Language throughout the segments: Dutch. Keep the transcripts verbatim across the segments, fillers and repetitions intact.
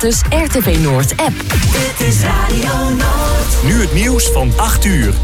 gratis R T V Noord app. Dit is Radio Noord. Nu het nieuws van acht uur.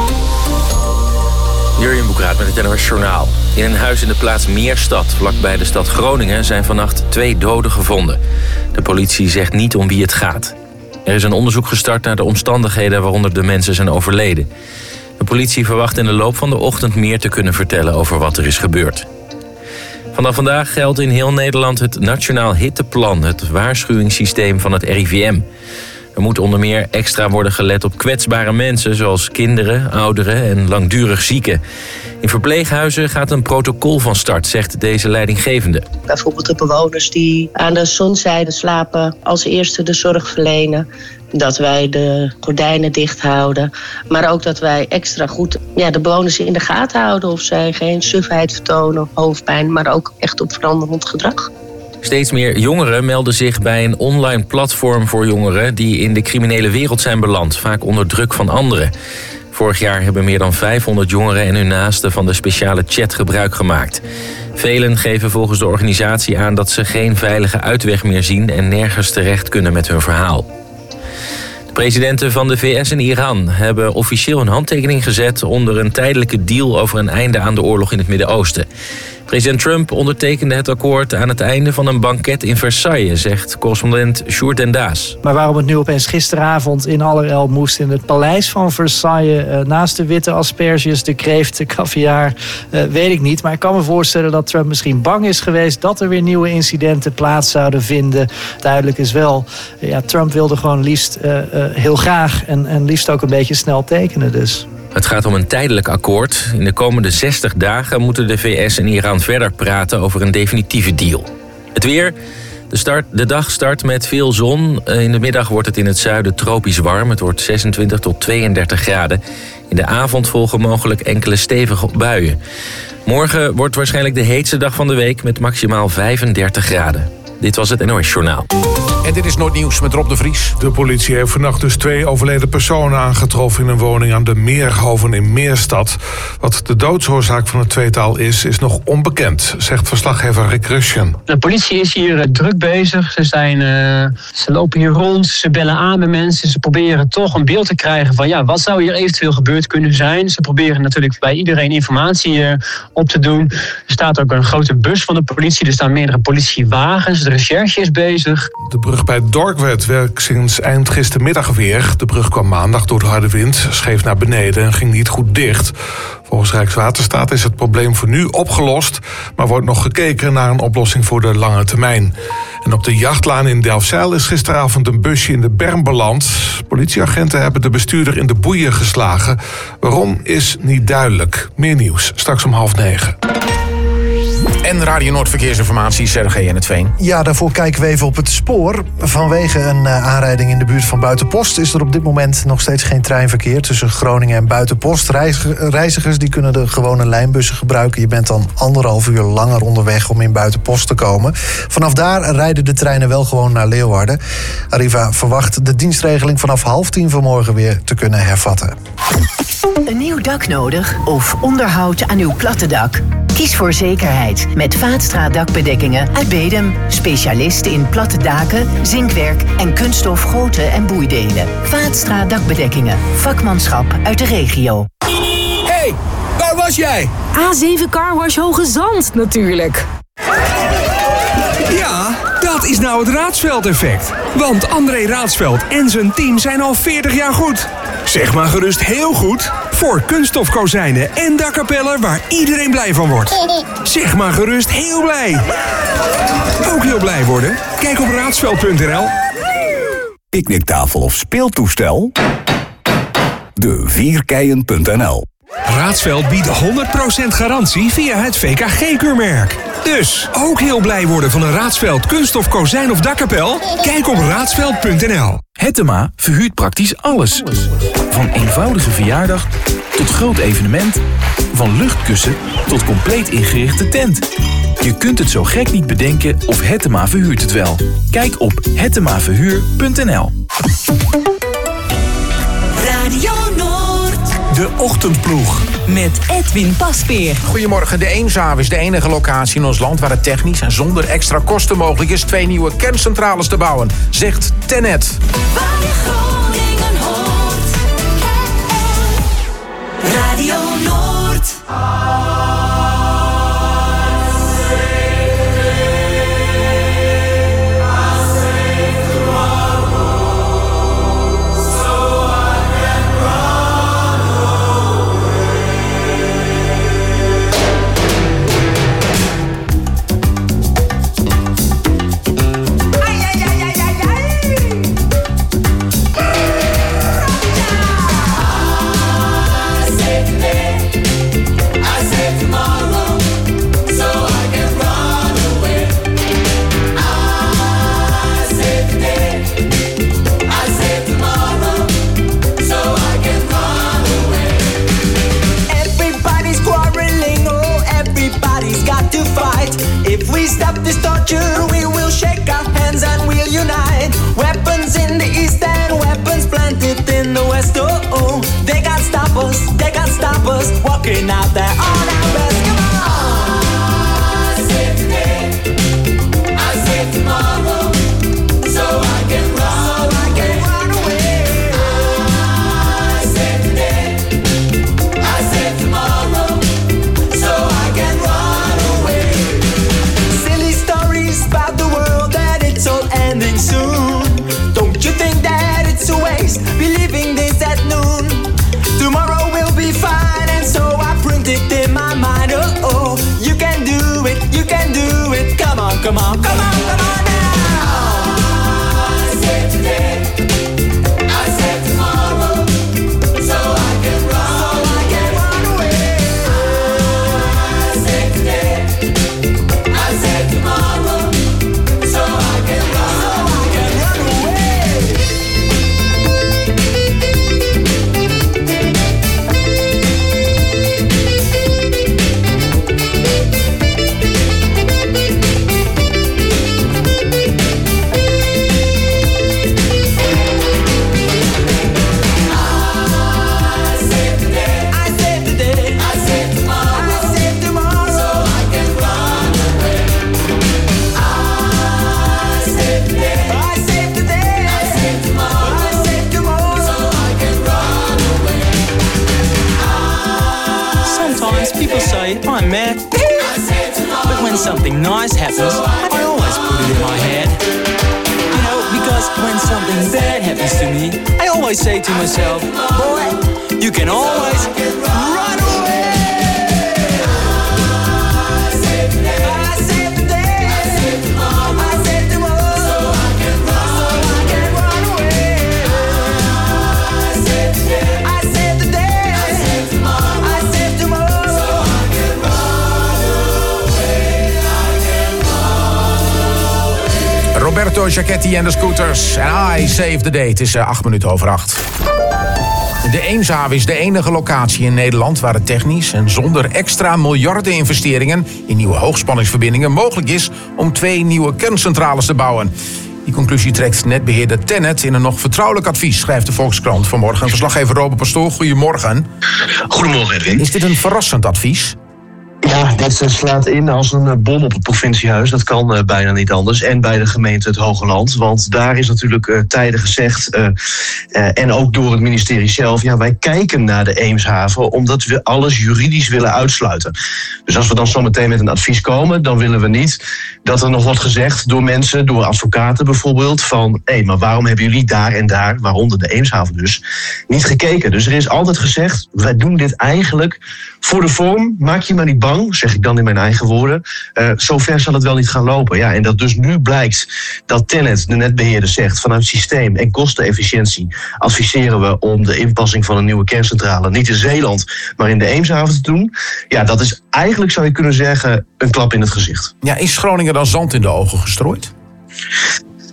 Jurjen Boekraat met het N O S Journaal. In een huis in de plaats Meerstad, vlakbij de stad Groningen, zijn vannacht twee doden gevonden. De politie zegt niet om wie het gaat. Er is een onderzoek gestart naar de omstandigheden waaronder de mensen zijn overleden. De politie verwacht in de loop van de ochtend meer te kunnen vertellen over wat er is gebeurd. Vanaf vandaag geldt in heel Nederland het Nationaal Hitteplan, het waarschuwingssysteem van het R I V M. Er moet onder meer extra worden gelet op kwetsbare mensen, zoals kinderen, ouderen en langdurig zieken. In verpleeghuizen gaat een protocol van start, zegt deze leidinggevende. Bijvoorbeeld de bewoners die aan de zonzijde slapen, als eerste de zorg verlenen. Dat wij de gordijnen dicht houden. Maar ook dat wij extra goed ja, de bewoners in de gaten houden of zij geen sufheid vertonen of hoofdpijn, maar ook echt op veranderend gedrag. Steeds meer jongeren melden zich bij een online platform voor jongeren die in de criminele wereld zijn beland, vaak onder druk van anderen. Vorig jaar hebben meer dan vijfhonderd jongeren en hun naasten van de speciale chat gebruik gemaakt. Velen geven volgens de organisatie aan dat ze geen veilige uitweg meer zien en nergens terecht kunnen met hun verhaal. De presidenten van de V S en Iran hebben officieel een handtekening gezet onder een tijdelijke deal over een einde aan de oorlog in het Midden-Oosten. President Trump ondertekende het akkoord aan het einde van een banket in Versailles, zegt correspondent Sjoerd den Daas. Maar waarom het nu opeens gisteravond in allerijl moest in het paleis van Versailles, uh, naast de witte asperges, de kreeft, de caviar, uh, weet ik niet. Maar ik kan me voorstellen dat Trump misschien bang is geweest dat er weer nieuwe incidenten plaats zouden vinden. Duidelijk is wel, uh, ja, Trump wilde gewoon liefst uh, uh, heel graag en, en liefst ook een beetje snel tekenen dus. Het gaat om een tijdelijk akkoord. In de komende zestig dagen moeten de V S en Iran verder praten over een definitieve deal. Het weer. De, start, de dag start met veel zon. In de middag wordt het in het zuiden tropisch warm. Het wordt zesentwintig tot tweeëndertig graden. In de avond volgen mogelijk enkele stevige buien. Morgen wordt waarschijnlijk de heetste dag van de week met maximaal vijfendertig graden. Dit was het N O S Journaal. En dit is Noordnieuws met Rob de Vries. De politie heeft vannacht dus twee overleden personen aangetroffen in een woning aan de Meerhoven in Meerstad. Wat de doodsoorzaak van het tweetal is, is nog onbekend, zegt verslaggever Rick Rusjen. De politie is hier uh, druk bezig. Ze, zijn, uh, ze lopen hier rond, ze bellen aan met mensen. Ze proberen toch een beeld te krijgen van ja, wat zou hier eventueel gebeurd kunnen zijn. Ze proberen natuurlijk bij iedereen informatie uh, op te doen. Er staat ook een grote bus van de politie. Er staan meerdere politiewagens. De recherche is bezig. De brug bij Dorkwerd werkt sinds eind gistermiddag weer. De brug kwam maandag door de harde wind scheef naar beneden en ging niet goed dicht. Volgens Rijkswaterstaat is het probleem voor nu opgelost, maar wordt nog gekeken naar een oplossing voor de lange termijn. En op de jachtlaan in Delfzijl is gisteravond een busje in de berm beland. Politieagenten hebben de bestuurder in de boeien geslagen. Waarom is niet duidelijk. Meer nieuws, straks om half negen. En Radio Noord Verkeersinformatie, Sergej en het Veen. Ja, daarvoor kijken we even op het spoor. Vanwege een uh, aanrijding in de buurt van Buitenpost is er op dit moment nog steeds geen treinverkeer tussen Groningen en Buitenpost. Reizigers die kunnen de gewone lijnbussen gebruiken. Je bent dan anderhalf uur langer onderweg om in Buitenpost te komen. Vanaf daar rijden de treinen wel gewoon naar Leeuwarden. Arriva verwacht de dienstregeling vanaf half tien vanmorgen weer te kunnen hervatten. Een nieuw dak nodig of onderhoud aan uw platte dak? Kies voor zekerheid met Vaatstra dakbedekkingen uit Bedum. Specialist in platte daken, zinkwerk en kunststof goten en boeidelen. Vaatstra dakbedekkingen. Vakmanschap uit de regio. Hey, waar was jij? A zeven Carwash Hoge Zand natuurlijk. Ja, dat is nou het Raadsveld-effect. Want André Raadsveld en zijn team zijn al veertig jaar goed. Zeg maar gerust heel goed voor kunststofkozijnen en dakkapellen waar iedereen blij van wordt. Zeg maar gerust heel blij. Ook heel blij worden? Kijk op raadsveld punt n l. Picknicktafel of speeltoestel? de vierkeien punt n l. Raadsveld biedt honderd procent garantie via het V K G-keurmerk. Dus ook heel blij worden van een Raadsveld kunststof kozijn of dakkapel? Kijk op raadsveld punt n l. Hettema verhuurt praktisch alles. Van eenvoudige verjaardag tot groot evenement. Van luchtkussen tot compleet ingerichte tent. Je kunt het zo gek niet bedenken of Hettema verhuurt het wel. Kijk op hettema verhuur punt n l. Radio Noord. De Ochtendploeg. met Edwin Paspeer. Goedemorgen. De Eemshaven is de enige locatie in ons land waar het technisch en zonder extra kosten mogelijk is twee nieuwe kerncentrales te bouwen, zegt TenneT. Waar je Groningen hoort. Radio Noord. Stop this torture, we will shake our hands and we'll unite. Weapons in the east and weapons planted in the west. Oh, oh, they can't stop us, they can't stop us. Walking out there on our best. Come on. I save today, I save tomorrow, so I can run, so I can run away. I save today, I save tomorrow, so I can run away. About the world that it's all ending soon. Don't you think that it's a waste? Believing this at noon. Tomorrow will be fine, and so I print it in my mind. Oh, oh, you can do it, you can do it. Come on, come on, come on, come on now. I save today, I save tomorrow, so I can run, so I can run away. I save today, I save tomorrow. I'm mad, but when something nice happens, I always put it in my head. You know, because when something bad happens to me, I always say to myself, boy, you can always run away. I save the day, I save the day, I save tomorrow, I save tomorrow, so I can run, so I can run away. I save the day, I save the day, I save tomorrow, I save tomorrow. Roberto Giachetti en de Scooters. En I Save the Day. Het is acht minuten over acht. De Eemshaven is de enige locatie in Nederland waar het technisch en zonder extra miljarden investeringen in nieuwe hoogspanningsverbindingen mogelijk is om twee nieuwe kerncentrales te bouwen. Die conclusie trekt netbeheerder TenneT in een nog vertrouwelijk advies, schrijft de Volkskrant vanmorgen. Verslaggever Robert Pastoor, goedemorgen. Goedemorgen, Edwin. Is dit een verrassend advies? Ja, dit slaat in als een bom op het provinciehuis. Dat kan uh, bijna niet anders. En bij de gemeente het Hogeland. Want daar is natuurlijk uh, tijden gezegd. Uh, uh, en ook door het ministerie zelf. Ja, wij kijken naar de Eemshaven omdat we alles juridisch willen uitsluiten. Dus als we dan zometeen met een advies komen, dan willen we niet dat er nog wordt gezegd door mensen, door advocaten bijvoorbeeld, van hé, hey, maar waarom hebben jullie daar en daar, waaronder de Eemshaven dus, niet gekeken? Dus er is altijd gezegd, wij doen dit eigenlijk voor de vorm. Maak je maar niet bang, zeg ik dan in mijn eigen woorden. Uh, zover zal het wel niet gaan lopen. Ja, en dat dus nu blijkt dat TenneT, de netbeheerder, zegt vanuit systeem en kostenefficiëntie adviseren we om de inpassing van een nieuwe kerncentrale niet in Zeeland, maar in de Eemshaven te doen. Ja, dat is eigenlijk, zou je kunnen zeggen, een klap in het gezicht. Ja, is Groningen dan zand in de ogen gestrooid?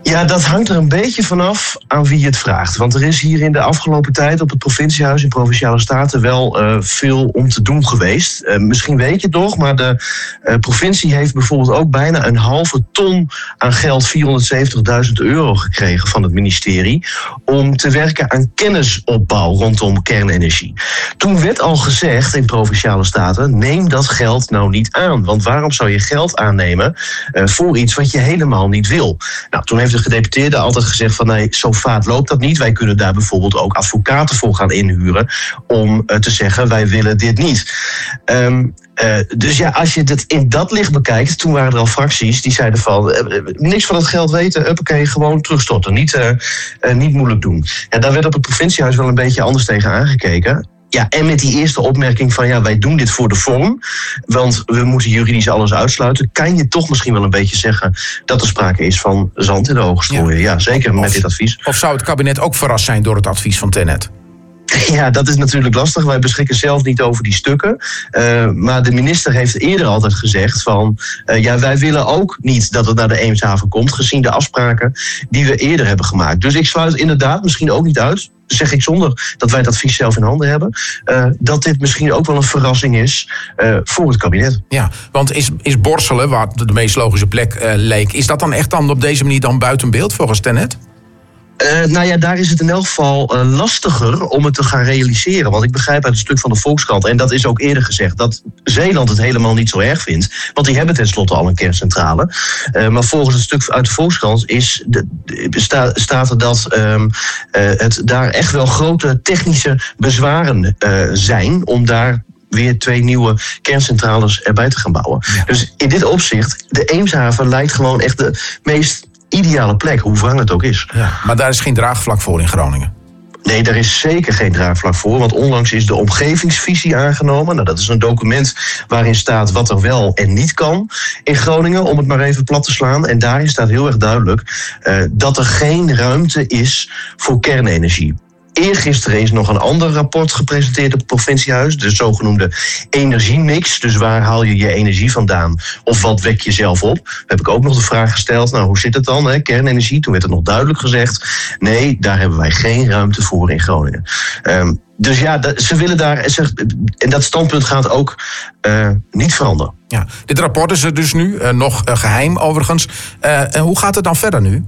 Ja, dat hangt er een beetje vanaf aan wie je het vraagt. Want er is hier in de afgelopen tijd op het provinciehuis in Provinciale Staten wel uh, veel om te doen geweest. Uh, misschien weet je het nog, maar de uh, provincie heeft bijvoorbeeld ook bijna een halve ton aan geld, vierhonderdzeventigduizend euro gekregen van het ministerie, om te werken aan kennisopbouw rondom kernenergie. Toen werd al gezegd in Provinciale Staten, neem dat geld nou niet aan. Want waarom zou je geld aannemen uh, voor iets wat je helemaal niet wil? Nou, toen heeft de gedeputeerde altijd gezegd van nee, zo vaart loopt dat niet. Wij kunnen daar bijvoorbeeld ook advocaten voor gaan inhuren om uh, te zeggen wij willen dit niet. Um, uh, dus ja, als je het in dat licht bekijkt, toen waren er al fracties die zeiden van uh, niks van het geld weten, uppakee, gewoon terugstorten. Niet, uh, uh, niet moeilijk doen. Ja, daar werd op het provinciehuis wel een beetje anders tegen aangekeken. Ja, en met die eerste opmerking van ja, wij doen dit voor de vorm, want we moeten juridisch alles uitsluiten, kan je toch misschien wel een beetje zeggen dat er sprake is van zand in de ogen strooien. Ja, ja zeker met of, dit advies. Of zou het kabinet ook verrast zijn door het advies van Tennet? Ja, dat is natuurlijk lastig. Wij beschikken zelf niet over die stukken. Uh, maar de minister heeft eerder altijd gezegd van Uh, ja, wij willen ook niet dat het naar de Eemshaven komt, gezien de afspraken die we eerder hebben gemaakt. Dus ik sluit inderdaad misschien ook niet uit, zeg ik zonder dat wij het advies zelf in handen hebben, Uh, dat dit misschien ook wel een verrassing is uh, voor het kabinet. Ja, want is, is Borselen, waar de meest logische plek uh, leek, is dat dan echt dan op deze manier dan buiten beeld volgens Tennet? Uh, nou ja, daar is het in elk geval uh, lastiger om het te gaan realiseren. Want ik begrijp uit het stuk van de Volkskrant, en dat is ook eerder gezegd, dat Zeeland het helemaal niet zo erg vindt. Want die hebben tenslotte al een kerncentrale. Uh, maar volgens het stuk uit de Volkskrant is de, sta, staat er dat um, uh, het daar echt wel grote technische bezwaren uh, zijn om daar weer twee nieuwe kerncentrales erbij te gaan bouwen. Ja. Dus in dit opzicht, de Eemshaven lijkt gewoon echt de meest ideale plek, hoe wrang het ook is. Ja, maar daar is geen draagvlak voor in Groningen? Nee, daar is zeker geen draagvlak voor. Want onlangs is de omgevingsvisie aangenomen. Nou, dat is een document waarin staat wat er wel en niet kan in Groningen, om het maar even plat te slaan. En daarin staat heel erg duidelijk uh, dat er geen ruimte is voor kernenergie. Eergisteren is nog een ander rapport gepresenteerd op het provinciehuis, de zogenoemde energiemix. Dus waar haal je je energie vandaan of wat wek je zelf op? Heb ik ook nog de vraag gesteld, nou hoe zit het dan, hè? Kernenergie? Toen werd het nog duidelijk gezegd, nee, daar hebben wij geen ruimte voor in Groningen. Um, dus ja, ze willen daar, en dat standpunt gaat ook uh, niet veranderen. Ja, dit rapport is er dus nu, uh, nog uh, geheim overigens. Uh, hoe gaat het dan verder nu?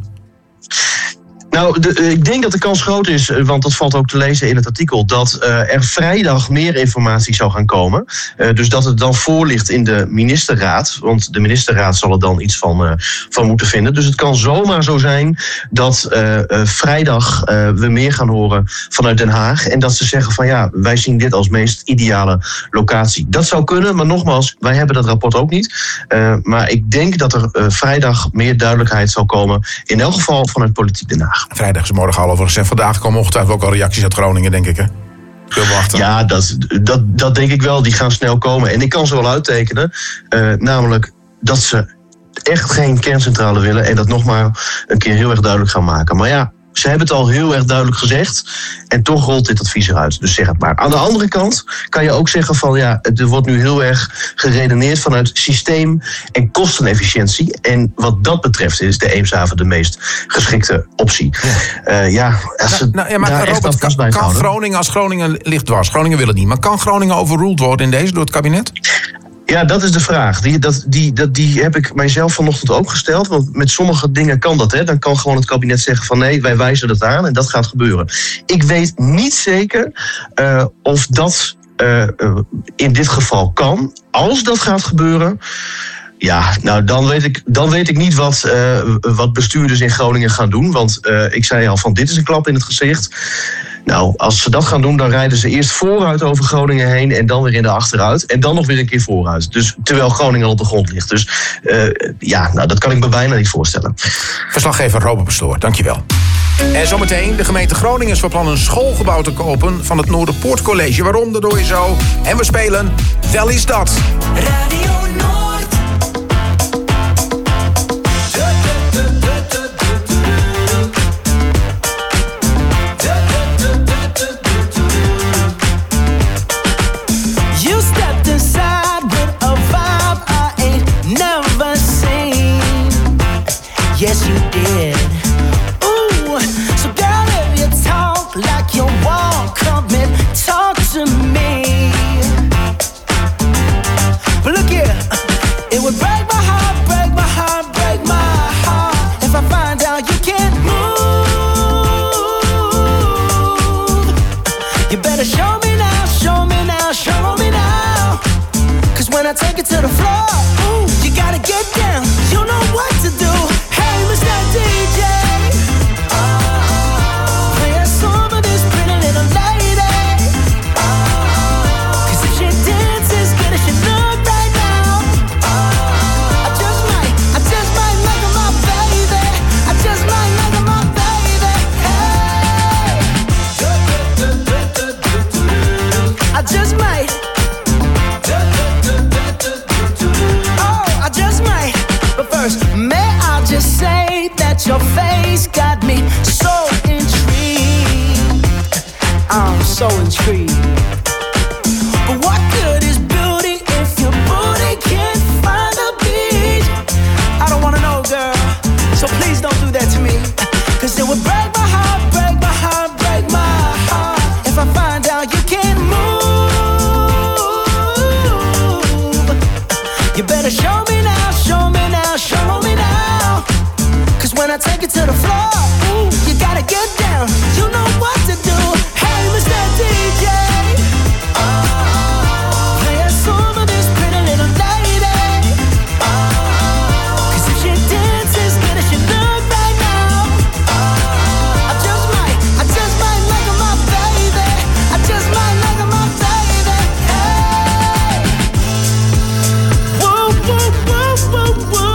Nou, de, ik denk dat de kans groot is, want dat valt ook te lezen in het artikel, dat uh, er vrijdag meer informatie zou gaan komen. Uh, dus dat het dan voor ligt in de ministerraad, want de ministerraad zal er dan iets van, uh, van moeten vinden. Dus het kan zomaar zo zijn dat uh, uh, vrijdag uh, we meer gaan horen vanuit Den Haag en dat ze zeggen van ja, wij zien dit als meest ideale locatie. Dat zou kunnen, maar nogmaals, wij hebben dat rapport ook niet. Uh, maar ik denk dat er uh, vrijdag meer duidelijkheid zal komen, in elk geval vanuit politiek Den Haag. Vrijdag is morgen al overigens. En vandaag komen ongetwijfeld ook al reacties uit Groningen, denk ik, hè? Veel wachten. Ja, dat, dat, dat denk ik wel. Die gaan snel komen. En ik kan ze wel uittekenen. Uh, namelijk dat ze echt geen kerncentrale willen. En dat nog maar een keer heel erg duidelijk gaan maken. Maar ja, ze hebben het al heel erg duidelijk gezegd. En toch rolt dit advies eruit. Dus zeg het maar. Aan de andere kant kan je ook zeggen van ja, er wordt nu heel erg geredeneerd vanuit systeem- en kostenefficiëntie. En wat dat betreft is de Eemshaven de meest geschikte optie. Ja, uh, ja als ze nou, nou, ja, maar daar Robert, echt vast bij kan houden. Groningen, als Groningen ligt dwars, Groningen wil het niet, maar kan Groningen overruled worden in deze door het kabinet? Ja, dat is de vraag. Die, dat, die, dat, die heb ik mijzelf vanochtend ook gesteld. Want met sommige dingen kan dat. Hè. Dan kan gewoon het kabinet zeggen van nee, wij wijzen dat aan en dat gaat gebeuren. Ik weet niet zeker uh, of dat uh, uh, in dit geval kan. Als dat gaat gebeuren, ja, nou dan weet ik, dan weet ik niet wat, uh, wat bestuurders in Groningen gaan doen. Want uh, ik zei al van dit is een klap in het gezicht. Nou, als ze dat gaan doen, dan rijden ze eerst vooruit over Groningen heen en dan weer in de achteruit. En dan nog weer een keer vooruit. Dus terwijl Groningen al op de grond ligt. Dus uh, ja, nou, dat kan ik me bijna niet voorstellen. Verslaggever Robert Pastoor, dankjewel. En zometeen, de gemeente Groningen is van plan een schoolgebouw te kopen van het Noorderpoortcollege. Waarom, dat hoor je zo. En we spelen Wel is dat. Radio Noord. You stepped inside with a vibe I ain't never seen. Yes, you did. got me so intrigued. I'm so intrigued. But what good is beauty if your booty can't find a beat? I don't wanna know, girl, so please don't do that to me. Cause it would break my heart, break my heart, break my heart if I find out you can't move. You better show me now, show me now, show me now. Cause when I take it to the floor, ooh, you gotta get down. You know what to do. Hey, Mister D J, oh, play a song for this pretty little lady. Oh, cause if she dances good as she look right now, oh, I just might, I just might make her my baby. I just might make her my baby. Hey, whoa, whoa, whoa, whoa, whoa.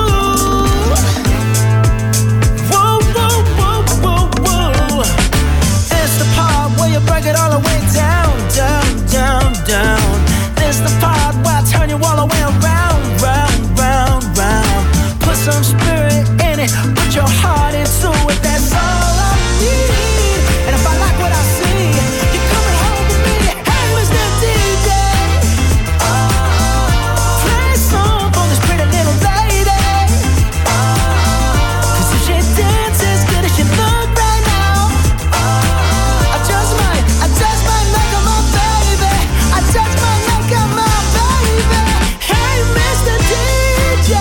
Whoa, whoa, whoa, whoa, whoa. It's the part where you break it all the way down, down, down, down. It's the part where I turn you all the way around, round, round, round. Put some spirit in it, put your heart into it, that's all I need. And if I like what I see, you're coming home with me. Hey, Mister D J, oh, play a song for this pretty little lady. Oh, cause if she dances good as she look right now, oh, I just might, I just might make her my baby. I just might make her my baby. Hey, Mister D J,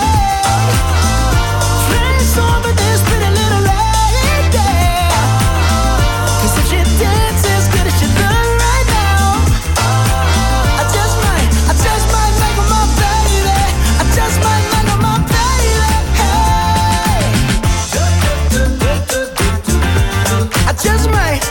play a song for this pretty little lady. Cause if she dances good as she look right now, I just might, I just might make her my baby. I just might make her my baby. Hey, I just might.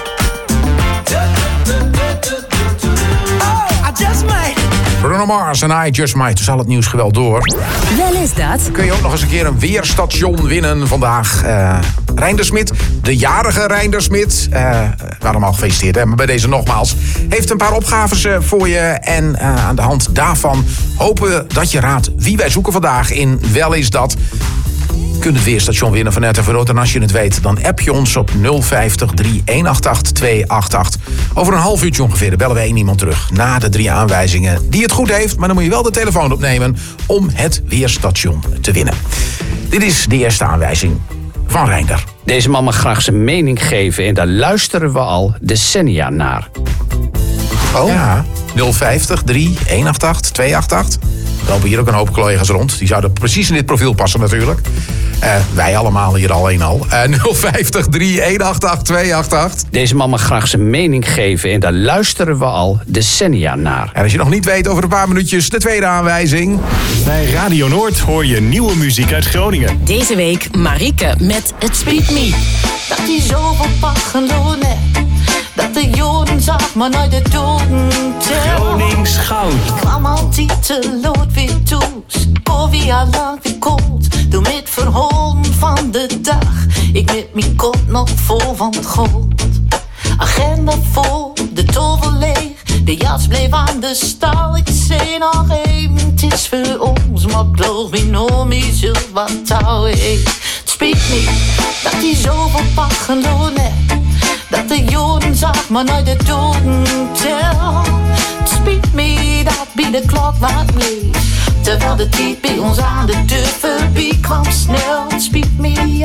Oh, I just might. Bruno Mars en I Just Might. Zal het nieuws geweld door. Wel is dat. Kun je ook nog eens een keer een weerstation winnen vandaag. Uh, Reinder Smit, de jarige Reinder Smit. Uh, we hadden al gefeliciteerd, hè? Maar bij deze nogmaals. Heeft een paar opgaves uh, voor je. En uh, aan de hand daarvan hopen dat je raadt wie wij zoeken vandaag in Wel is dat. Je kunt het weerstation winnen van R T V Rood. En als je het weet, dan app je ons op nul vijftig, drie een acht acht, twee acht acht. Over een half uurtje ongeveer dan bellen we één iemand terug. Na de drie aanwijzingen die het goed heeft. Maar dan moet je wel de telefoon opnemen om het weerstation te winnen. Dit is de eerste aanwijzing van Reinder. Deze man mag graag zijn mening geven en daar luisteren we al decennia naar. Oh? Ja, nul vijftig, drie een acht acht, twee acht acht. Er lopen hier ook een hoop collega's rond. Die zouden precies in dit profiel passen natuurlijk. Uh, wij allemaal hier alleen al. Uh, nul vijftig, drie een acht acht, twee acht acht. Deze man mag graag zijn mening geven en daar luisteren we al decennia naar. En als je nog niet weet, over een paar minuutjes de tweede aanwijzing. Bij Radio Noord hoor je nieuwe muziek uit Groningen. Deze week Marieke met Het Speet Me. Dat hij zoveel paggelonen, dat de Joden zag, maar nooit de doden tel. Gronings goud. Ik kwam altijd te lood weer toe, koffie al lang weer koud. Doe met verholen van de dag, ik met mijn kop nog vol van het goud. Agenda vol, de tovel leeg, de jas bleef aan de stal. Ik zei nog even, het is voor ons, maar geloof me nog meer zult wat touw. Het speet me, dat hij zoveel paggelonen, dat de Joden zag, maar nooit de doden tel. Het speet me dat bij de klok wat bleef, terwijl de tijd bij ons aan de deur voorbij kwam snel. Het speet me, ja,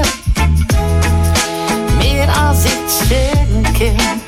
meer als ik zeggen kan.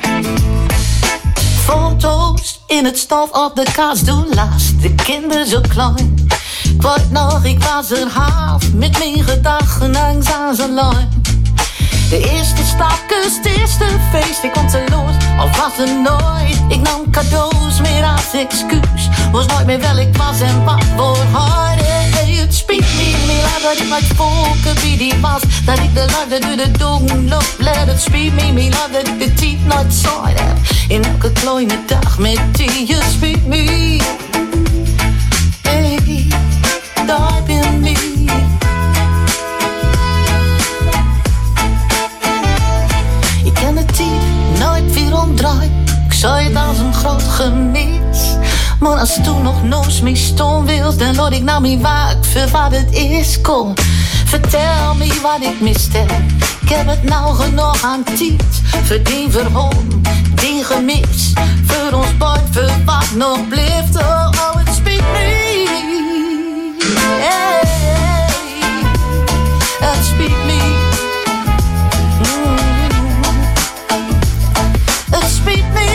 Foto's in het stof op de kast doen last, de kinderen zo klein. Ik word nog, ik was er half, met mijn gedachten langs aan zijn lijn. De eerste stapkus, het eerste feest, ik kon te los, of was er nooit. Ik nam cadeaus meer als excuus, was nooit meer wel ik was en wat voor haar. Hey, het speet me, me laat dat ik met volken wie die was, dat ik de liefde door de dogen loop. Let het speet me, me laat dat ik de tijd nooit saai heb, in elke kleine dag met die. Je speet me, hey, daar ben ik. Nooit weer omdraai, ik zou het als een groot gemis. Maar als toen nog nooit mee stond wils, dan laat ik nou me waak voor wat het is. Kom, Vertel me wat ik miste. Ik heb het nou genoeg aan tijd. Verdien verhoon, die gemis. Voor ons bord, voor wat nog blijft. Oh, oh, het spijt me. Hey, het spijt me. Het spijt me.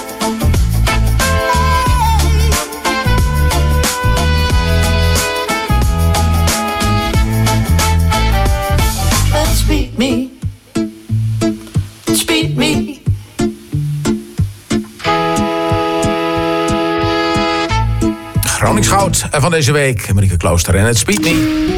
Het spijt me. Het spijt me. Gronings Goud van deze week, Marieke Klooster en het spijt me.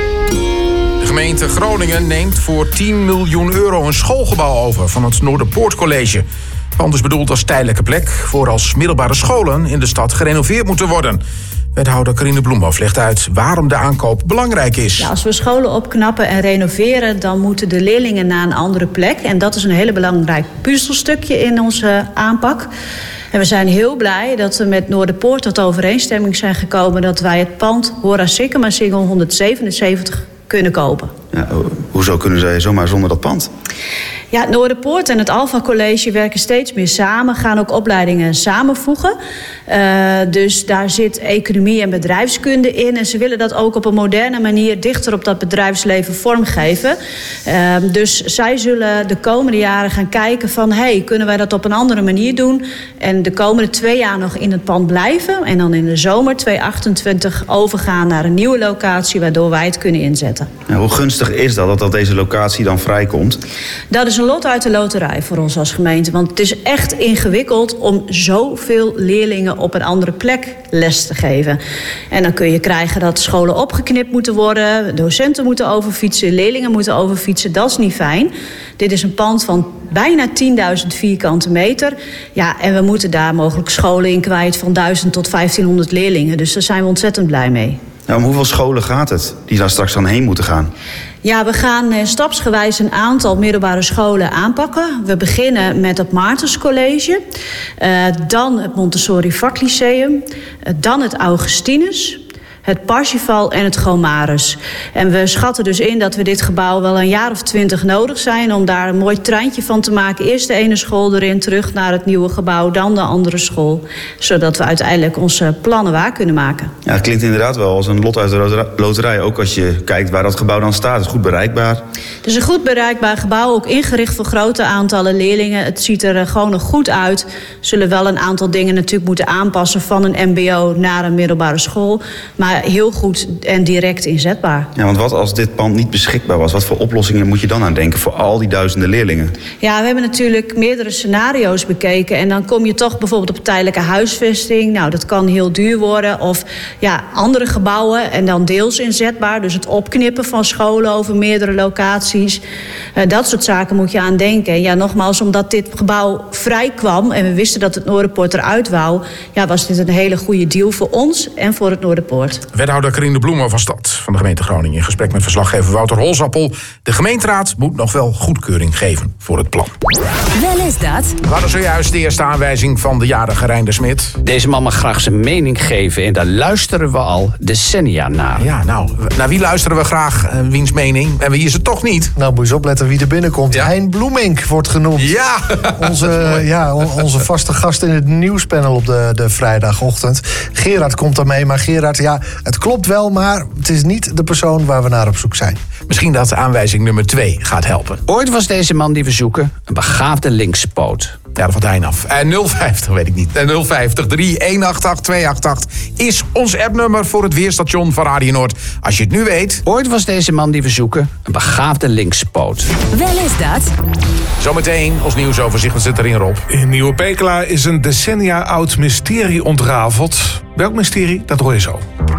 De gemeente Groningen neemt voor tien miljoen euro een schoolgebouw over van het Noorderpoortcollege. Het pand is bedoeld als tijdelijke plek voor als middelbare scholen in de stad gerenoveerd moeten worden. Wethouder Carine Bloemhoff legt uit waarom de aankoop belangrijk is. Ja, als we scholen opknappen en renoveren, dan moeten de leerlingen naar een andere plek. En dat is een hele belangrijk puzzelstukje in onze aanpak. En we zijn heel blij dat we met Noorderpoort tot overeenstemming zijn gekomen dat wij het pand Hora Sikkema-singel honderdzevenenzeventig kunnen kopen. Ja, hoezo kunnen zij zomaar zonder dat pand? Ja, Noorderpoort en het Alpha College werken steeds meer samen, gaan ook opleidingen samenvoegen. Uh, dus daar zit economie en bedrijfskunde in. En ze willen dat ook op een moderne manier dichter op dat bedrijfsleven vormgeven. Uh, dus zij zullen de komende jaren gaan kijken van, hey, kunnen wij dat op een andere manier doen? En de komende twee jaar nog in het pand blijven. En dan in de zomer tweeduizend achtentwintig overgaan naar een nieuwe locatie, waardoor wij het kunnen inzetten. Ja, hoe gunstig is dat, dat, dat deze locatie dan vrijkomt? Dat is een lot uit de loterij voor ons als gemeente. Want het is echt ingewikkeld om zoveel leerlingen op een andere plek les te geven. En dan kun je krijgen dat scholen opgeknipt moeten worden, docenten moeten overfietsen, leerlingen moeten overfietsen. Dat is niet fijn. Dit is een pand van bijna tienduizend vierkante meter. Ja, en we moeten daar mogelijk scholen in kwijt van duizend tot vijftienhonderd leerlingen. Dus daar zijn we ontzettend blij mee. Nou, om hoeveel scholen gaat het die daar straks dan heen moeten gaan? Ja, we gaan eh, stapsgewijs een aantal middelbare scholen aanpakken. We beginnen met het Maartenscollege, uh, dan het Montessori Vaklyceum, uh, dan het Augustinus, het Parsifal en het Gomarus. En we schatten dus in dat we dit gebouw wel een jaar of twintig nodig zijn om daar een mooi treintje van te maken. Eerst de ene school erin, terug naar het nieuwe gebouw, dan de andere school. Zodat we uiteindelijk onze plannen waar kunnen maken. Ja, het klinkt inderdaad wel als een lot uit de loterij. Ook als je kijkt waar dat gebouw dan staat. Het is goed bereikbaar. Het is een goed bereikbaar gebouw, ook ingericht voor grote aantallen leerlingen. Het ziet er gewoon nog goed uit. Zullen wel een aantal dingen natuurlijk moeten aanpassen van een mbo naar een middelbare school. Maar heel goed en direct inzetbaar. Ja, want wat als dit pand niet beschikbaar was? Wat voor oplossingen moet je dan aan denken voor al die duizenden leerlingen? Ja, we hebben natuurlijk meerdere scenario's bekeken. En dan kom je toch bijvoorbeeld op tijdelijke huisvesting. Nou, dat kan heel duur worden. Of ja, andere gebouwen en dan deels inzetbaar. Dus het opknippen van scholen over meerdere locaties. Uh, dat soort zaken moet je aan denken. Ja, nogmaals, omdat dit gebouw vrij kwam en we wisten dat het Noorderpoort eruit wou, ja, was dit een hele goede deal voor ons en voor het Noorderpoort. Wethouder Carine Bloemhoff was dat van de gemeente Groningen. In gesprek met verslaggever Wouter Holzappel. De gemeenteraad moet nog wel goedkeuring geven voor het plan. Wel is dat. We hadden zojuist de eerste aanwijzing van de jarige Reinder Smit. Deze man mag graag zijn mening geven en daar luisteren we al decennia naar. Ja, nou, naar wie luisteren we graag? Uh, wiens mening? En wie is het toch niet? Nou, moet je eens opletten wie er binnenkomt. Ja. Hein Bloemink wordt genoemd. Ja! Onze, ja, onze vaste gast in het nieuwspanel op de, de vrijdagochtend. Gerard komt daarmee, maar Gerard, ja, het klopt wel, maar het is niet de persoon waar we naar op zoek zijn. Misschien dat aanwijzing nummer twee gaat helpen. Ooit was deze man die we zoeken een begaafde linkspoot. Ja, dat valt hij af. En nul vijftig, weet ik niet. En nul vijftig drie een acht acht twee acht acht is ons appnummer voor het weerstation van Radio Noord. Als je het nu weet. Ooit was deze man die we zoeken een begaafde linkspoot. Wel is dat. Zometeen ons nieuwsoverzicht, dat zit erin, Rob. In Nieuwe Pekela is een decennia oud mysterie ontrafeld. Welk mysterie? Dat hoor je zo.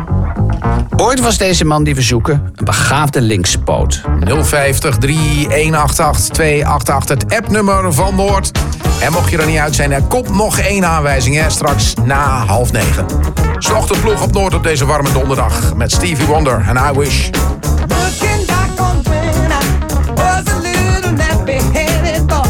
Ooit was deze man die we zoeken een begaafde linkspoot. nul vijftig drie een acht acht twee acht acht, het appnummer van Noord. En mocht je er niet uit zijn, er komt nog één aanwijzing, hè, straks na half negen. Slocht de ploeg op Noord op deze warme donderdag met Stevie Wonder en I Wish. Looking back on when I was a little nappy-headed boy.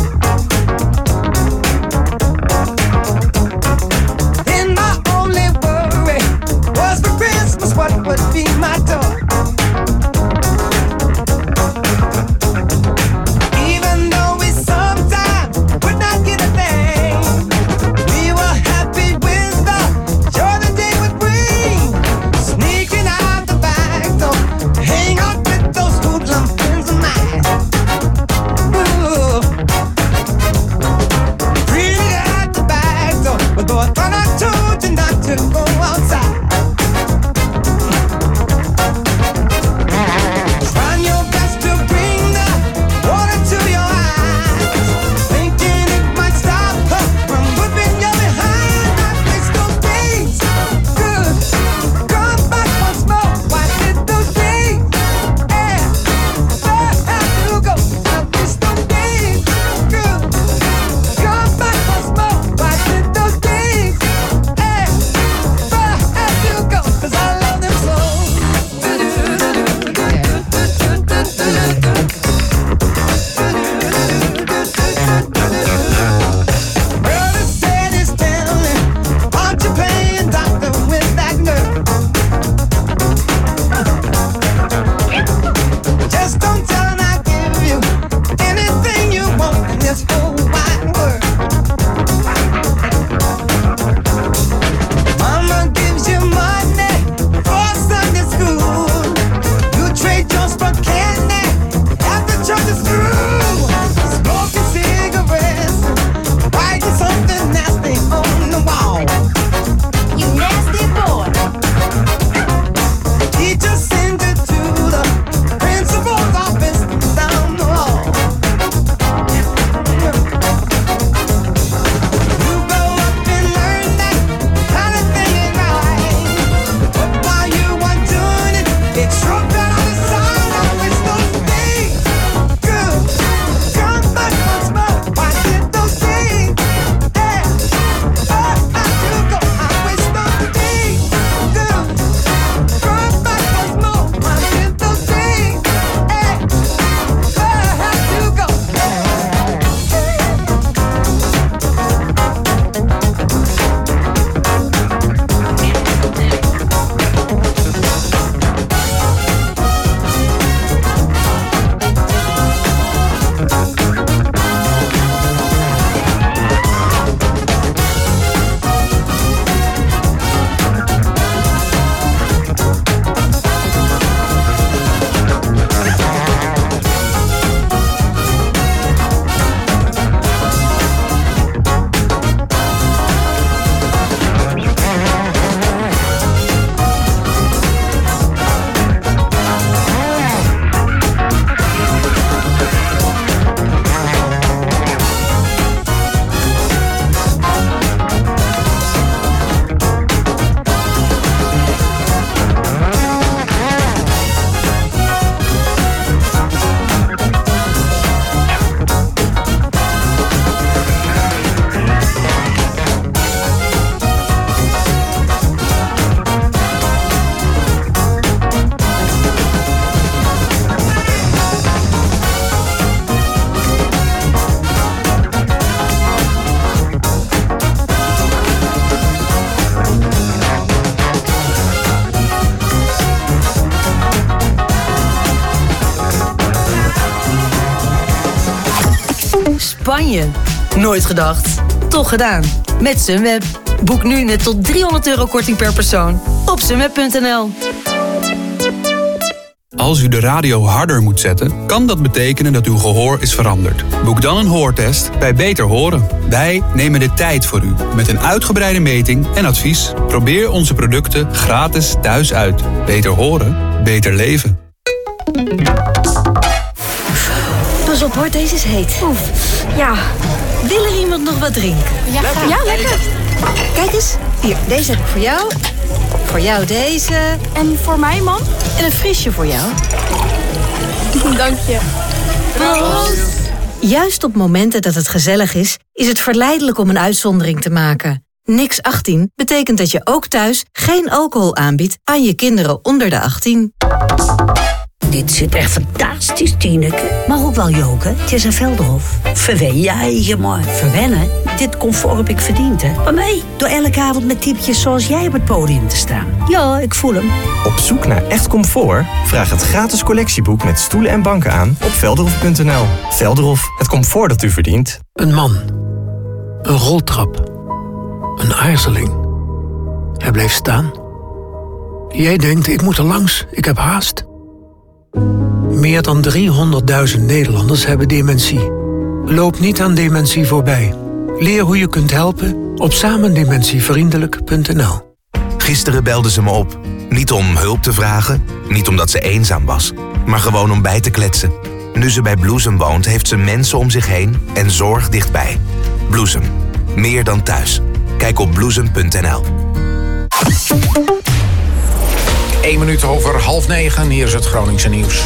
And my only worry was for Christmas what would be my toy. Spanje. Nooit gedacht. Toch gedaan. Met Sunweb. Boek nu net tot driehonderd euro korting per persoon. Op sunweb punt n l. Als u de radio harder moet zetten, kan dat betekenen dat uw gehoor is veranderd. Boek dan een hoortest bij Beter Horen. Wij nemen de tijd voor u met een uitgebreide meting en advies. Probeer onze producten gratis thuis uit. Beter horen, beter leven. Pas op hoor, deze is heet. Oef. Ja. Wil er iemand nog wat drinken? Ja, lekker. Ja, lekker. Kijk eens. Hier, deze heb ik voor jou. Voor jou deze. En voor mij, man? En een frisje voor jou. Dank je. Proost. Juist op momenten dat het gezellig is, is het verleidelijk om een uitzondering te maken. Niks achttien betekent dat je ook thuis geen alcohol aanbiedt aan je kinderen onder de achttien. Dit zit echt fantastisch, Tineke. Maar ook wel joken. Het is een Velderhof. Verwen jij je maar. Verwennen? Dit comfort heb ik verdiend, hè. Maar nee, door elke avond met typetjes zoals jij op het podium te staan. Ja, ik voel hem. Op zoek naar echt comfort? Vraag het gratis collectieboek met stoelen en banken aan op velderhof punt n l. Velderhof, het comfort dat u verdient. Een man. Een roltrap. Een aarzeling. Hij bleef staan. Jij denkt, ik moet er langs. Ik heb haast. Meer dan driehonderdduizend Nederlanders hebben dementie. Loop niet aan dementie voorbij. Leer hoe je kunt helpen op samendementievriendelijk punt n l. Gisteren belde ze me op. Niet om hulp te vragen, niet omdat ze eenzaam was, maar gewoon om bij te kletsen. Nu ze bij Bloesem woont, heeft ze mensen om zich heen en zorg dichtbij. Bloesem. Meer dan thuis. Kijk op bloesem punt n l. Eén minuut over half negen. Hier is het Groningse nieuws.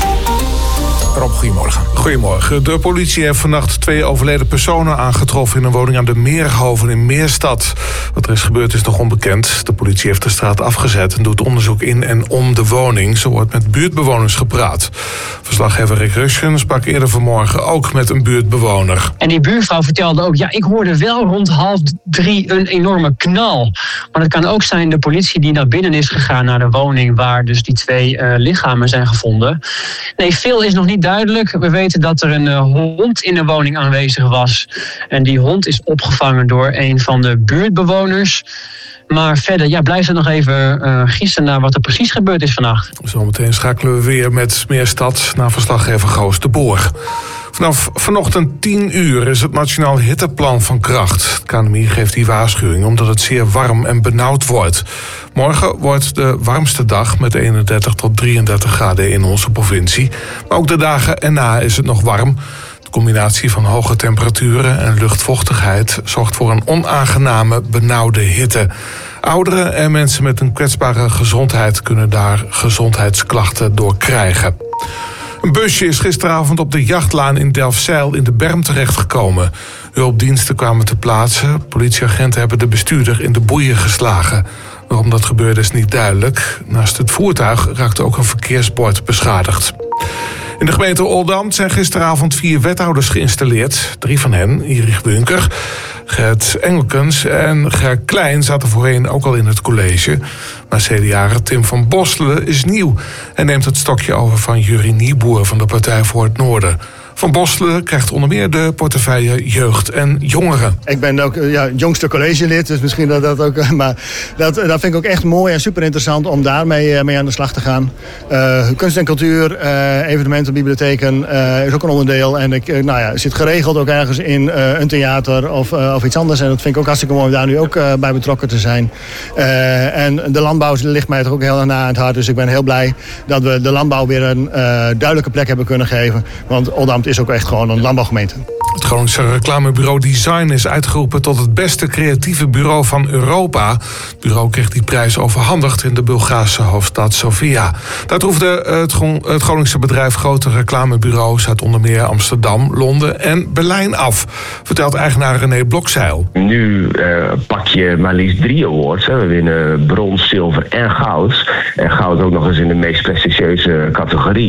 Rob, goedemorgen. Goedemorgen. De politie heeft vannacht twee overleden personen aangetroffen in een woning aan de Meerhoven in Meerstad. Wat er is gebeurd is nog onbekend. De politie heeft de straat afgezet en doet onderzoek in en om de woning. Zo wordt met buurtbewoners gepraat. Verslaggever Rick Rusgen sprak eerder vanmorgen ook met een buurtbewoner. En die buurvrouw vertelde ook, ja, ik hoorde wel rond half drie een enorme knal. Maar het kan ook zijn de politie die naar binnen is gegaan naar de woning waar dus die twee uh, lichamen zijn gevonden. Nee, veel is nog niet duidelijk. We weten dat er een uh, hond in de woning aanwezig was. En die hond is opgevangen door een van de buurtbewoners. Maar verder ja, blijft het nog even uh, gissen naar wat er precies gebeurd is vannacht. Zometeen schakelen we weer met Meerstad naar verslaggever Goos de Boer. Vanaf vanochtend tien uur is het Nationaal Hitteplan van kracht. Het K N M I geeft die waarschuwing omdat het zeer warm en benauwd wordt. Morgen wordt de warmste dag met eenendertig tot drieëndertig graden in onze provincie. Maar ook de dagen erna is het nog warm. De combinatie van hoge temperaturen en luchtvochtigheid zorgt voor een onaangename, benauwde hitte. Ouderen en mensen met een kwetsbare gezondheid kunnen daar gezondheidsklachten door krijgen. Een busje is gisteravond op de jachtlaan in Delfzijl in de berm terechtgekomen. Hulpdiensten kwamen ter plaatse. Politieagenten hebben de bestuurder in de boeien geslagen. Waarom dat gebeurde is niet duidelijk. Naast het voertuig raakte ook een verkeersbord beschadigd. In de gemeente Oldambt zijn gisteravond vier wethouders geïnstalleerd. Drie van hen, Erich Bunker, Gert Engelkens en Ger Klein zaten voorheen ook al in het college. Maar C D A'er Tim van Bosselen is nieuw en neemt het stokje over van Jurie Nieboer van de Partij voor het Noorden. Van Bosselen krijgt onder meer de portefeuille jeugd en jongeren. Ik ben ook ja, jongste collegelid, dus misschien dat dat ook. Maar dat, dat vind ik ook echt mooi en super interessant om daarmee mee aan de slag te gaan. Uh, kunst en cultuur, uh, evenementen, bibliotheken uh, is ook een onderdeel. En ik uh, nou ja, zit geregeld ook ergens in uh, een theater of, uh, of iets anders. En dat vind ik ook hartstikke mooi om daar nu ook uh, bij betrokken te zijn. Uh, en de landbouw ligt mij toch ook heel erg na aan het hart. Dus ik ben heel blij dat we de landbouw weer een uh, duidelijke plek hebben kunnen geven. Want Oldambt is ook echt gewoon een landbouwgemeente. Het Groningse reclamebureau Design is uitgeroepen tot het beste creatieve bureau van Europa. Het bureau kreeg die prijs overhandigd in de Bulgaarse hoofdstad Sofia. Daar troefde het, het Groningse bedrijf grote reclamebureaus uit onder meer Amsterdam, Londen en Berlijn af, vertelt eigenaar René Blokzeil. Nu uh, pak je maar liefst drie awards. Hè. We winnen brons, zilver en goud. En goud ook nog eens in de meest prestigieuze categorie.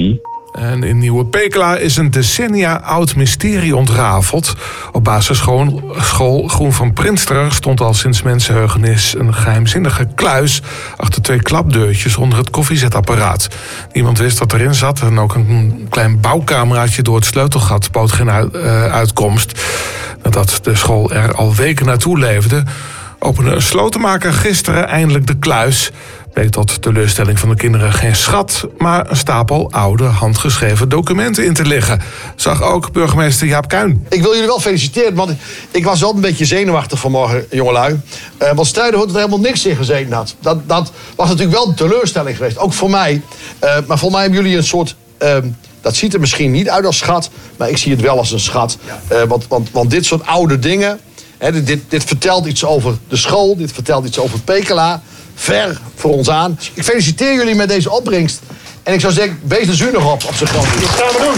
En in Nieuwe Pekela is een decennia oud mysterie ontrafeld. Op basisschool school Groen van Prinster stond al sinds mensenheugenis een geheimzinnige kluis achter twee klapdeurtjes onder het koffiezetapparaat. Niemand wist wat erin zat en ook een klein bouwcameraatje door het sleutelgat bood geen uit, uh, uitkomst. Nadat de school er al weken naartoe leefde, opende een slotenmaker gisteren eindelijk de kluis. Bleek tot teleurstelling van de kinderen geen schat, maar een stapel oude handgeschreven documenten in te liggen. Zag ook burgemeester Jaap Kuin. Ik wil jullie wel feliciteren, want ik was wel een beetje zenuwachtig vanmorgen, jongelui. Uh, want Strijder dat er helemaal niks in gezeten had. Dat, dat was natuurlijk wel een teleurstelling geweest, ook voor mij. Uh, maar voor mij hebben jullie een soort... Uh, dat ziet er misschien niet uit als schat, maar ik zie het wel als een schat. Uh, want, want, want dit soort oude dingen, hè, dit, dit vertelt iets over de school, dit vertelt iets over Pekela. Ver voor ons aan. Ik feliciteer jullie met deze opbrengst. En ik zou zeggen, wees er zuinig op, op z'n grond. Dat gaan we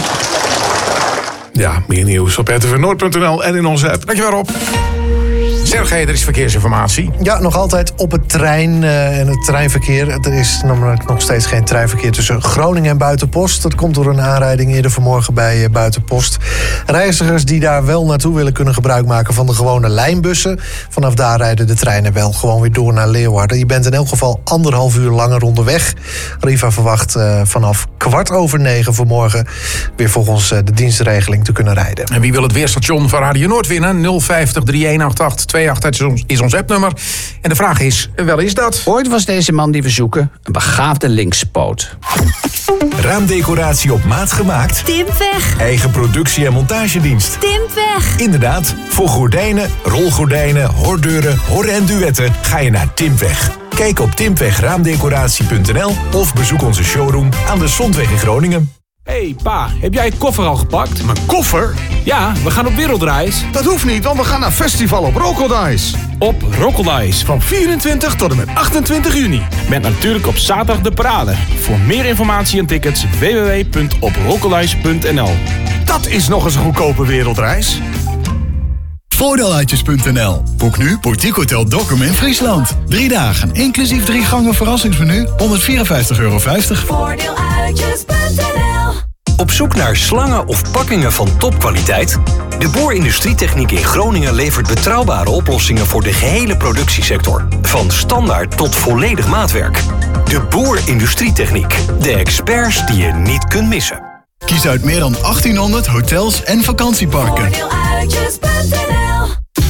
doen. Ja, meer nieuws op r t v noord punt n l en in onze app. Dankjewel, Rob. Sergej, er is verkeersinformatie. Ja, nog altijd op het trein uh, en het treinverkeer. Er is namelijk nog steeds geen treinverkeer tussen Groningen en Buitenpost. Dat komt door een aanrijding eerder vanmorgen bij uh, Buitenpost. Reizigers die daar wel naartoe willen kunnen gebruik maken van de gewone lijnbussen. Vanaf daar rijden de treinen wel gewoon weer door naar Leeuwarden. Je bent in elk geval anderhalf uur langer onderweg. Riva verwacht uh, vanaf kwart over negen vanmorgen weer volgens uh, de dienstregeling te kunnen rijden. En wie wil het weerstation van Radio Noord winnen? nul vijftig drie een acht acht twee acht is ons appnummer. En de vraag is, wel is dat? Ooit was deze man die we zoeken een begaafde linkspoot. Raamdecoratie op maat gemaakt? Timpweg. Eigen productie- en montagedienst? Timpweg. Inderdaad, voor gordijnen, rolgordijnen, hordeuren, horren en duetten ga je naar Timpweg. Kijk op timpweg raamdecoratie punt n l of bezoek onze showroom aan de Zondweg in Groningen. Hey pa, heb jij je koffer al gepakt? Mijn koffer? Ja, we gaan op wereldreis. Dat hoeft niet, want we gaan naar festival op Rockaldijs. Op Rockaldijs van vierentwintig tot en met achtentwintig juni. Met natuurlijk op zaterdag de parade. Voor meer informatie en tickets w w w punt op rockaldijs punt n l. Dat is nog eens een goedkope wereldreis. Voordeeluitjes punt n l. Boek nu Boutique Hotel Dokkum in Friesland. Drie dagen, inclusief drie gangen verrassingsmenu, honderdvierenvijftig euro vijftig. Voordeeluitjes punt n l. Op zoek naar slangen of pakkingen van topkwaliteit? De Boer Industrietechniek in Groningen levert betrouwbare oplossingen voor de gehele productiesector. Van standaard tot volledig maatwerk. De Boer Industrietechniek. De experts die je niet kunt missen. Kies uit meer dan achttienhonderd hotels en vakantieparken. Voordeeluitjes punt n l.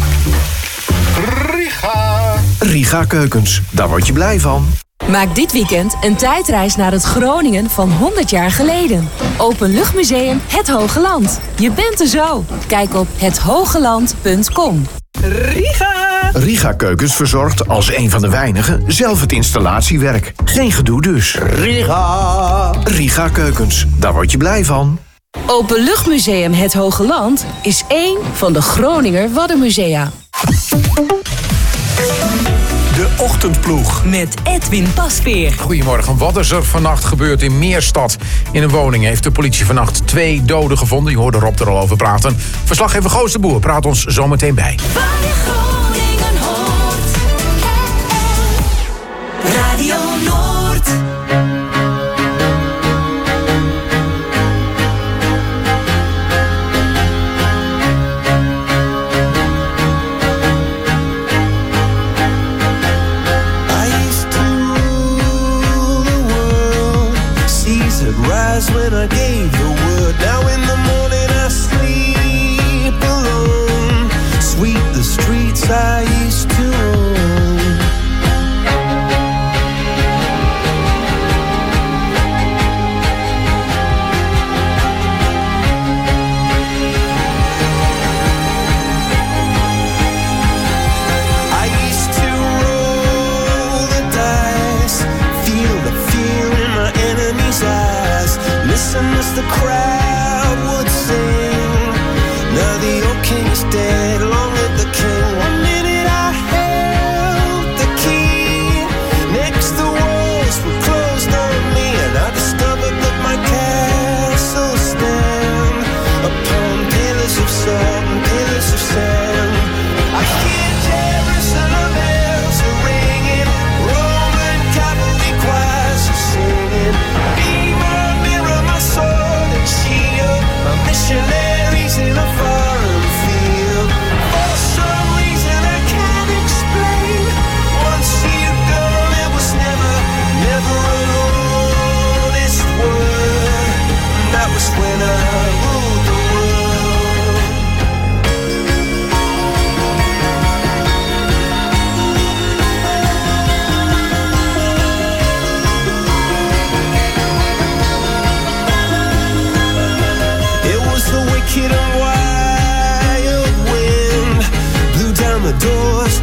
Riga. Riga Keukens, daar word je blij van. Maak dit weekend een tijdreis naar het Groningen van honderd jaar geleden. Openluchtmuseum Het Hoge Land. Je bent er zo. Kijk op het hogeland punt com. Riga! Riga Keukens verzorgt als een van de weinigen zelf het installatiewerk. Geen gedoe dus. Riga! Riga Keukens, daar word je blij van. Openluchtmuseum Het Hoge Land is één van de Groninger Waddenmusea. De Ochtendploeg. Met Edwin Pasveer. Goedemorgen. Wat is er vannacht gebeurd in Meerstad? In een woning heeft de politie vannacht twee doden gevonden. Je hoorde Rob er al over praten. Verslaggever Goos de Boer praat ons zometeen bij. Radio Noord. When I gave the word, now in the morning I sleep alone. Sweep the streets I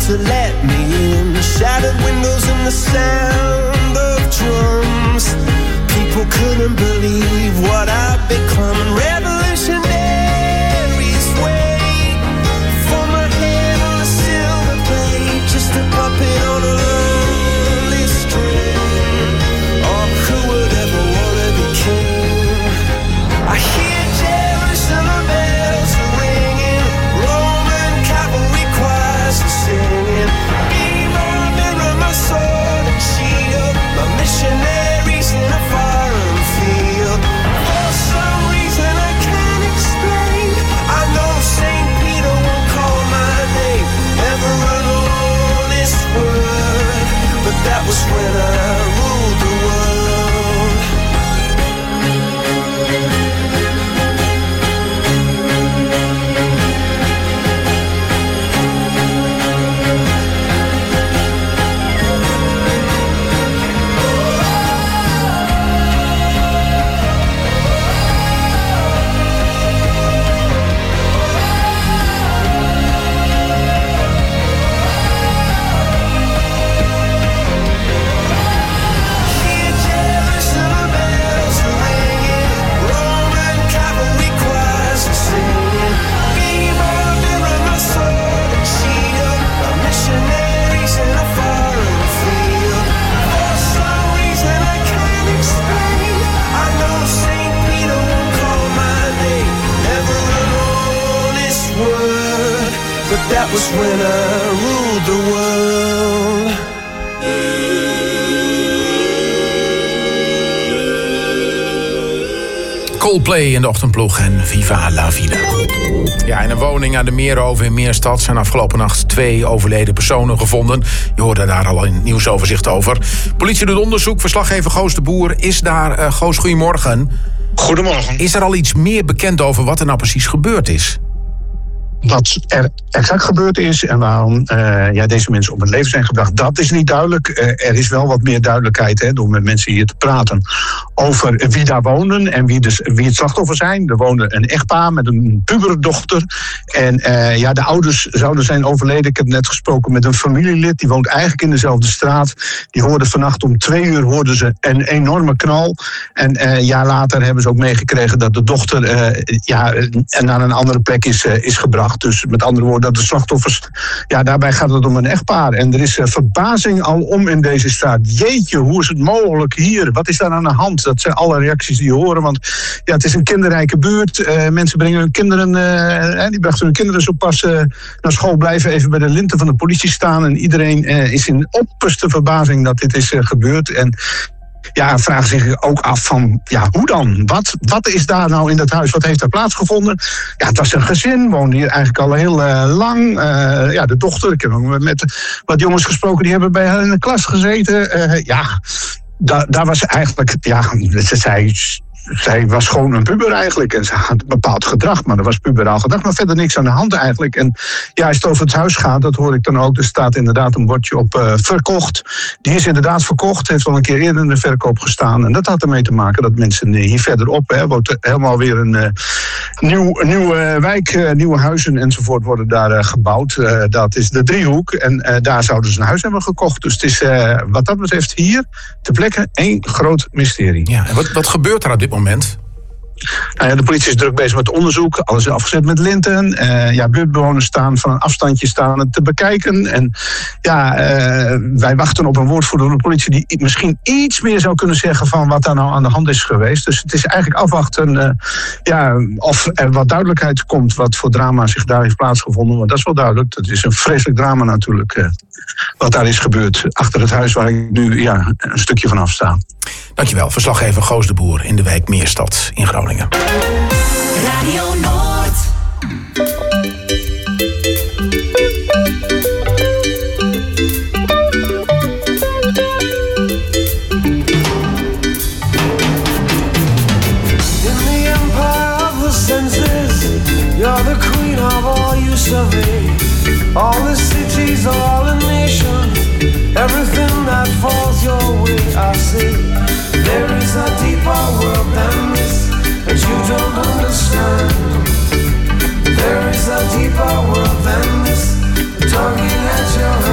to let me in. Shattered windows and the sound of drums. People couldn't believe what I'd become. Revolutionaries wait for my head on a silver plate, just a puppet on a lonely string. Oh, who would ever want to be king? I hear Jerusalem bells ringing, Roman cavalry choirs singing. Be my mirror, my sword and shield, my missionaries in a foreign field. For some reason I can't explain, I know Saint Peter won't call my name ever an honest word, but that was when I ruled the world. Hear Jerusalem bells ringing, Roman cavalry choirs singing. Be my mirror, my sword and shield, my missionaries in a foreign field. For some reason I can't explain, I know Saint Peter won't call my name ever an honest word, but that was when I ruled the world. Coldplay in de ochtendploeg en Viva la Vida. Ja, in een woning aan de Meerhoven in Meerstad zijn afgelopen nacht twee overleden personen gevonden. Je hoorde daar al in het nieuwsoverzicht over. Politie doet onderzoek. Verslaggever Goos de Boer is daar. Uh, Goos, goedemorgen. Goedemorgen. Is er al iets meer bekend over wat er nou precies gebeurd is? Wat er exact gebeurd is en waarom uh, ja, deze mensen om het leven zijn gebracht, dat is niet duidelijk. Uh, er is wel wat meer duidelijkheid hè, door met mensen hier te praten over wie daar wonen en wie, dus, wie het slachtoffer zijn. Er woonde een echtpaar met een puberdochter. En uh, ja, de ouders zouden zijn overleden. Ik heb net gesproken met een familielid, die woont eigenlijk in dezelfde straat. Die hoorde vannacht om twee uur hoorden ze een enorme knal. En uh, een jaar later hebben ze ook meegekregen dat de dochter uh, ja, naar een andere plek is, uh, is gebracht. Dus met andere woorden, dat de slachtoffers, ja, daarbij gaat het om een echtpaar. En er is uh, verbazing al om in deze straat. Jeetje, hoe is het mogelijk hier? Wat is daar aan de hand? Dat zijn alle reacties die je horen. Want ja, het is een kinderrijke buurt. Uh, mensen brengen hun kinderen, uh, die brachten hun kinderen zo pas uh, naar school, blijven even bij de linten van de politie staan. En iedereen uh, is in opperste verbazing dat dit is uh, gebeurd. En ja, vragen zich ook af van, ja, hoe dan? Wat, wat is daar nou in dat huis? Wat heeft daar plaatsgevonden? Ja, het was een gezin, woonde hier eigenlijk al heel uh, lang. Uh, ja, de dochter, ik heb ook met wat jongens gesproken, die hebben bij haar in de klas gezeten. Uh, ja, da, daar was eigenlijk, ja, ze zei... Zij was gewoon een puber eigenlijk. En ze had een bepaald gedrag, maar er was puberaal gedrag. Maar verder niks aan de hand eigenlijk. En ja, als het over het huis gaat, dat hoor ik dan ook. Er staat inderdaad een bordje op uh, verkocht. Die is inderdaad verkocht. Heeft al een keer eerder in de verkoop gestaan. En dat had ermee te maken dat mensen hier verderop... Hè, wordt helemaal weer een uh, nieuw, een nieuwe wijk, uh, nieuwe huizen enzovoort worden daar uh, gebouwd. Uh, dat is de Driehoek. En uh, daar zouden ze een huis hebben gekocht. Dus het is uh, wat dat betreft hier ter plekke één groot mysterie. Ja, en wat, wat gebeurt er op dit moment? Nou ja, de politie is druk bezig met onderzoek. Alles is afgezet met linten. Uh, ja, buurtbewoners staan van een afstandje staan het te bekijken. En ja, uh, wij wachten op een woordvoerder van de politie die misschien iets meer zou kunnen zeggen van wat daar nou aan de hand is geweest. Dus het is eigenlijk afwachten uh, ja, of er wat duidelijkheid komt wat voor drama zich daar heeft plaatsgevonden. Want dat is wel duidelijk. Het is een vreselijk drama natuurlijk uh, wat daar is gebeurd achter het huis waar ik nu ja, een stukje van afsta. Dankjewel, verslaggever Goos de Boer in de wijk Meerstad in Groningen. Radio Noord. In the empire of the senses, you're the queen of all you survey. All the cities, all the nations, everything that falls your way, I say. There is a deeper world than this that you don't understand. There is a deeper world than this, tugging at your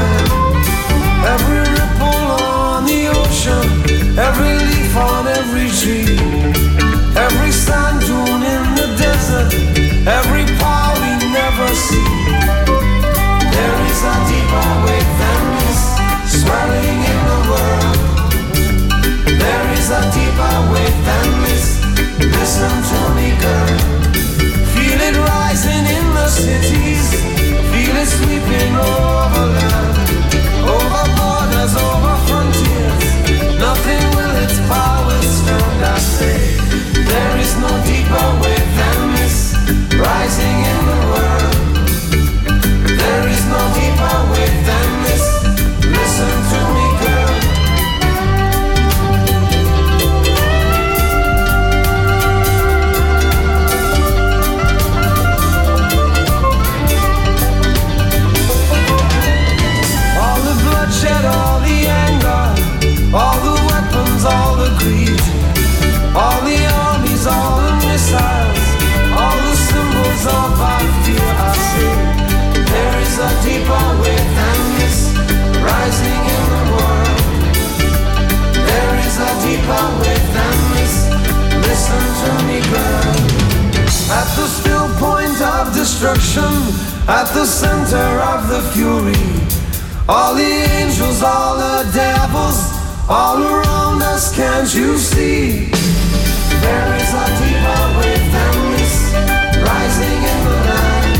at the center of the fury. All the angels, all the devils, all around us, can't you see? There is a deeper wave than this, rising in the land.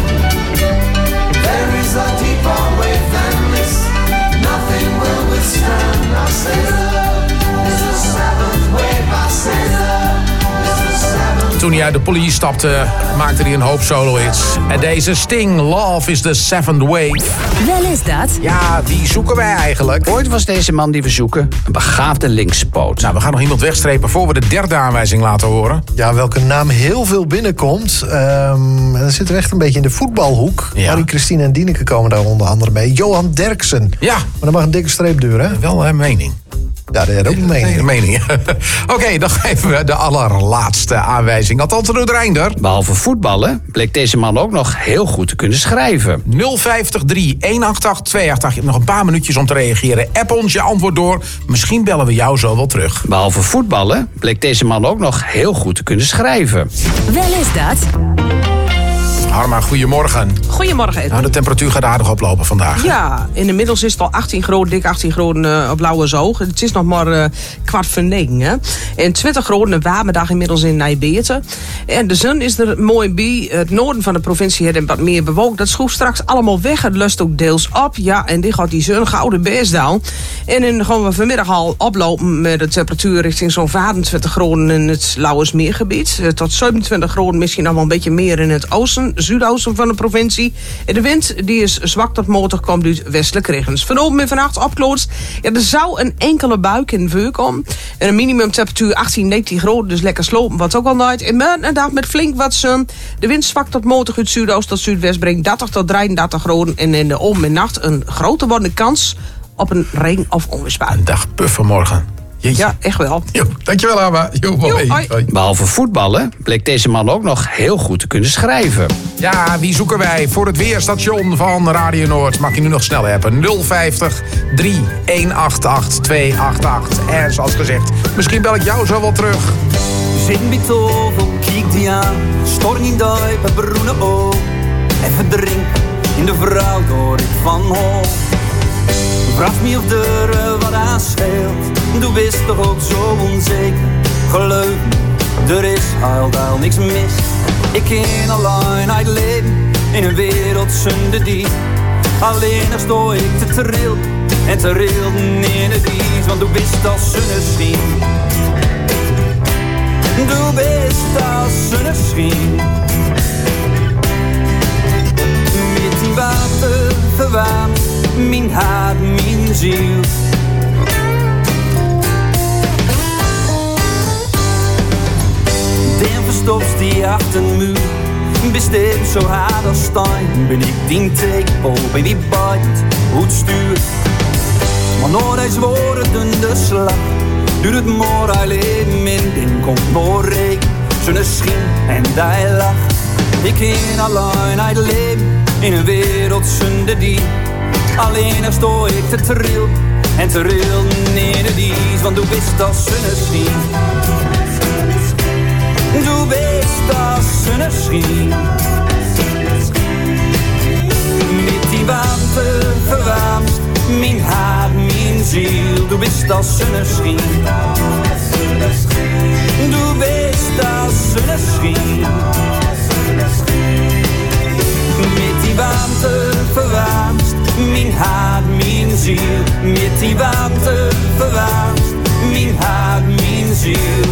There is a deeper wave than this, nothing will withstand. I say love is the seventh wave, I say love is the seventh. Toen hij uit de police stapte, maakte hij een hoop solo-hits. En deze Sting, Love is the Seventh Wave. Wel is dat. Ja, wie zoeken wij eigenlijk? Ooit was deze man die we zoeken een begaafde linkspoot. Nou, we gaan nog iemand wegstrepen voor we de derde aanwijzing laten horen. Ja, welke naam heel veel binnenkomt. Um, dat zit er echt een beetje in de voetbalhoek. Ja. Marie, Christine en Dieneke komen daar onder andere mee. Johan Derksen. Ja. Maar dan mag een dikke streep duren, hè? Wel een mening. Ja, dat is ook een mening. Nee, een mening. Oké, okay, dan geven we de allerlaatste aanwijzing. Althans, door Reinder. Behalve voetballen bleek deze man ook nog heel goed te kunnen schrijven. nul vijf drie, een acht acht, twee acht acht. Je hebt nog een paar minuutjes om te reageren. App ons je antwoord door. Misschien bellen we jou zo wel terug. Behalve voetballen bleek deze man ook nog heel goed te kunnen schrijven. Wel is dat. Harma, goedemorgen. Goedemorgen, Edwin. Nou, de temperatuur gaat aardig oplopen vandaag. Hè? Ja, inmiddels is het al achttien graden, dik achttien graden uh, op Blauwe Zoog. Het is nog maar uh, kwart voor negen. Hè? En twintig graden, een warme dag inmiddels in Nijbeerte. En de zon is er mooi bij. Het noorden van de provincie heeft wat meer bewolkt. Dat schroeft straks allemaal weg. Het lust ook deels op. Ja, en dit gaat die zon gouden best down. En dan gaan we vanmiddag al oplopen met de temperatuur richting zo'n vijfentwintig graden in het Lauwersmeergebied. Uh, tot zevenentwintig graden, misschien nog wel een beetje meer in het oosten, zuidoosten van de provincie. En de wind die is zwak tot matig, komt uit westelijk regens. Vanavond en vannacht opklootst. Ja, er zou een enkele buik in vuur komen. En een minimumtemperatuur achttien, negentien graden, dus lekker slopen, wat ook al nooit. En een dag met flink wat zon. De wind zwak tot matig uit zuidoost tot zuidwest, brengt dertig tot drieëndertig graden. En in de om en nacht een grote wordende kans op een regen- of onweersbui. Een dag puffen morgen. Jeetje. Ja, echt wel. Jo, dankjewel, Abba. Jo, hoi. Jo, hoi. Hoi. Behalve voetballen bleek deze man ook nog heel goed te kunnen schrijven. Ja, wie zoeken wij voor het weerstation van Radio Noord? Mag je nu nog snel appen. nul vijf drie, een acht acht, twee acht acht. En zoals gezegd, misschien bel ik jou zo wel terug. Zit bij tafel, kijk die aan, storm in duip, het bruine oog. Even drinken in de vrouw door ik van hoofd. Vraag me of er wat aan scheelt, du bist toch ook zo onzeker. Geloof me, er is heil niks mis. Ik ken alleen uit leven in een wereld zonder die. Alleen nog sto ik te trillen en te rillen in het dies. Want du bist als zonneschijn. Du bist als zonneschijn. Met die water verwarmt mijn hart, mijn ziel. Den verstopst die achter een muur. Besteed zo hard als steen. Ben ik die tekenpol, ben die buitend hoe het stuurt. Maar nooit eens woorden de slag. Duurt het maar alleen in, dan komt maar regen. Zonneschijn en die lach. Ik ken alleen uit leven in een wereld zonder die. Alleen nog sto ik te trillen en te rillen in de dies. Want du bist als zonneschijn. Du bist als zonneschijn. Met die warmte verwarmst mijn hart, mijn ziel. Du bist als zonneschijn. Du bist als zonneschijn. Met die warmte verwarmst mijn hart, mijn ziel. Met die warmte verwarmst mijn hart, mijn ziel.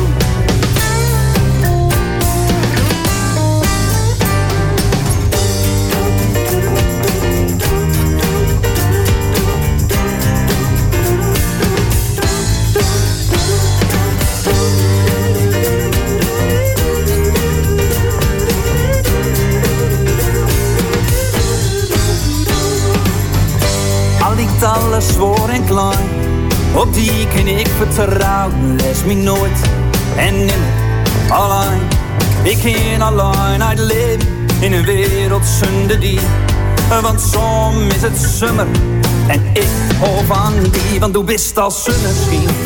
Alles zwoer en klein, op die kan ik vertrouwen. Les me nooit en nimmer alleen. Ik ken alleen uit leven in een wereld zonder die. Want soms is het zomer en ik hou van die. Want du bist als zonneschijn.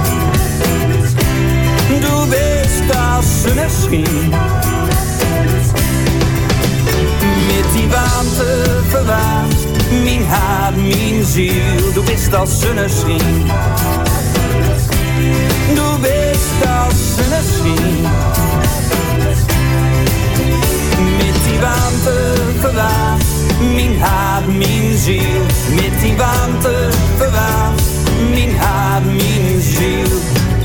Du bist als zonneschijn. Met die warmte verwarmt mijn hart, mijn ziel. Du bist als zonneschijn. Du bist als zonneschijn. Mit die warmte verwarmt mijn hart, mijn ziel. Mit die warmte verwarmt mijn hart, mijn ziel.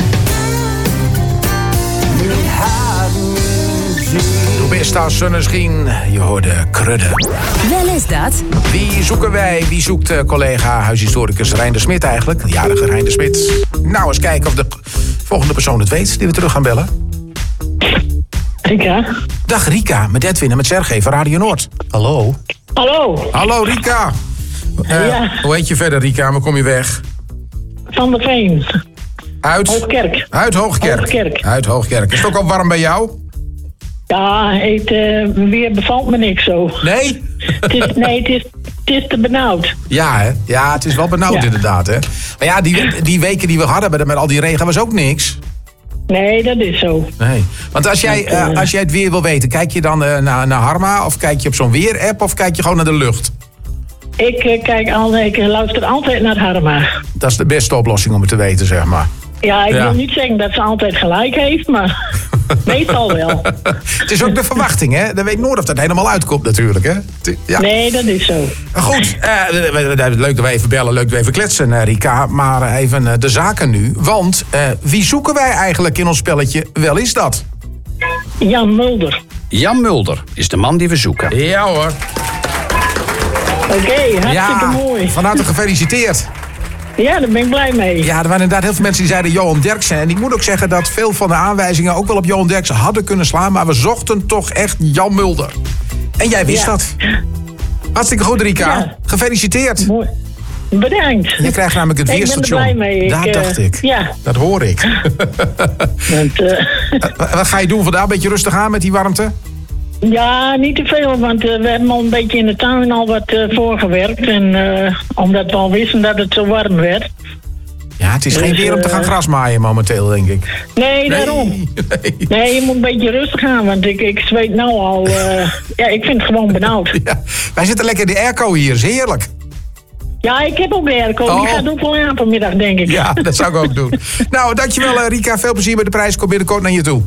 Mijn hart, mijn ziel. Du bist als zonneschijn. Je hoorde Krudde. Wel is dat. Wie zoeken wij? Wie zoekt uh, collega huishistoricus Rijn de Smit eigenlijk? De jarige Rijn de Smit. Nou, eens kijken of de volgende persoon het weet die we terug gaan bellen. Rika. Dag Rika, met Edwin en met Sergej van Radio Noord. Hallo. Hallo. Hallo Rika. Uh, ja. Hoe heet je verder Rika? Waar kom je weg? Van der Veen. Uit? Hoogkerk. Uit Hoogkerk. Hoogkerk. Uit Hoogkerk. Is het ook al warm bij jou? Ja, het uh, weer bevalt me niks zo. Nee? Het is, nee, het is, het is te benauwd. Ja, hè? Ja, het is wel benauwd Ja. inderdaad, hè? Maar ja, die, die weken die we hadden met, met al die regen was ook niks. Nee, dat is zo. Nee. Want als jij, Dat, uh, uh, als jij het weer wil weten, kijk je dan uh, naar, naar Harma of kijk je op zo'n weerapp of kijk je gewoon naar de lucht? Ik, uh, kijk al, ik luister altijd naar Harma. Dat is de beste oplossing om het te weten, zeg maar. Ja, ik Ja. wil niet zeggen dat ze altijd gelijk heeft, maar meestal wel. Het is ook de verwachting, hè? Dan weet nooit of dat helemaal uitkomt natuurlijk, hè? T- Ja. Nee, dat is zo. Goed, uh, leuk dat we even bellen, leuk dat we even kletsen, uh, Rika. Maar even uh, de zaken nu. Want uh, wie zoeken wij eigenlijk in ons spelletje? Wel is dat? Jan Mulder. Jan Mulder is de man die we zoeken. Ja hoor. Oké, okay, hartstikke ja, mooi. Van harte gefeliciteerd. Ja, daar ben ik blij mee. Ja, er waren inderdaad heel veel mensen die zeiden Johan Derksen. En ik moet ook zeggen dat veel van de aanwijzingen ook wel op Johan Derksen hadden kunnen slaan. Maar we zochten toch echt Jan Mulder. En jij wist Ja. dat. Hartstikke goed, Rika. Ja. Gefeliciteerd. Mooi. Bedankt. Je krijgt namelijk het Ik ben er weerstation. blij mee. Ik, Daar uh, dacht ik. Ja. Dat hoor ik. Want, uh, Wat ga je doen vandaag? Een beetje rustig aan met die warmte? ja, niet te veel, want uh, we hebben al een beetje in de tuin al wat uh, voorgewerkt. En uh, omdat we al wisten dat het zo warm werd. Ja, het is Dus, geen weer om te gaan uh, grasmaaien momenteel, denk ik. Nee, daarom. Nee. Nee, je moet een beetje rustig aan, want ik, ik zweet nou al. Uh, ja, ik vind het gewoon benauwd. Ja, wij zitten lekker in de airco hier, is heerlijk. Ja, ik heb ook de airco. Die Oh. gaat ook wel aan vanmiddag, denk ik. Ja, dat zou ik ook doen. Nou, dankjewel uh, Rika. Veel plezier met de prijs. Kom binnenkort naar je toe.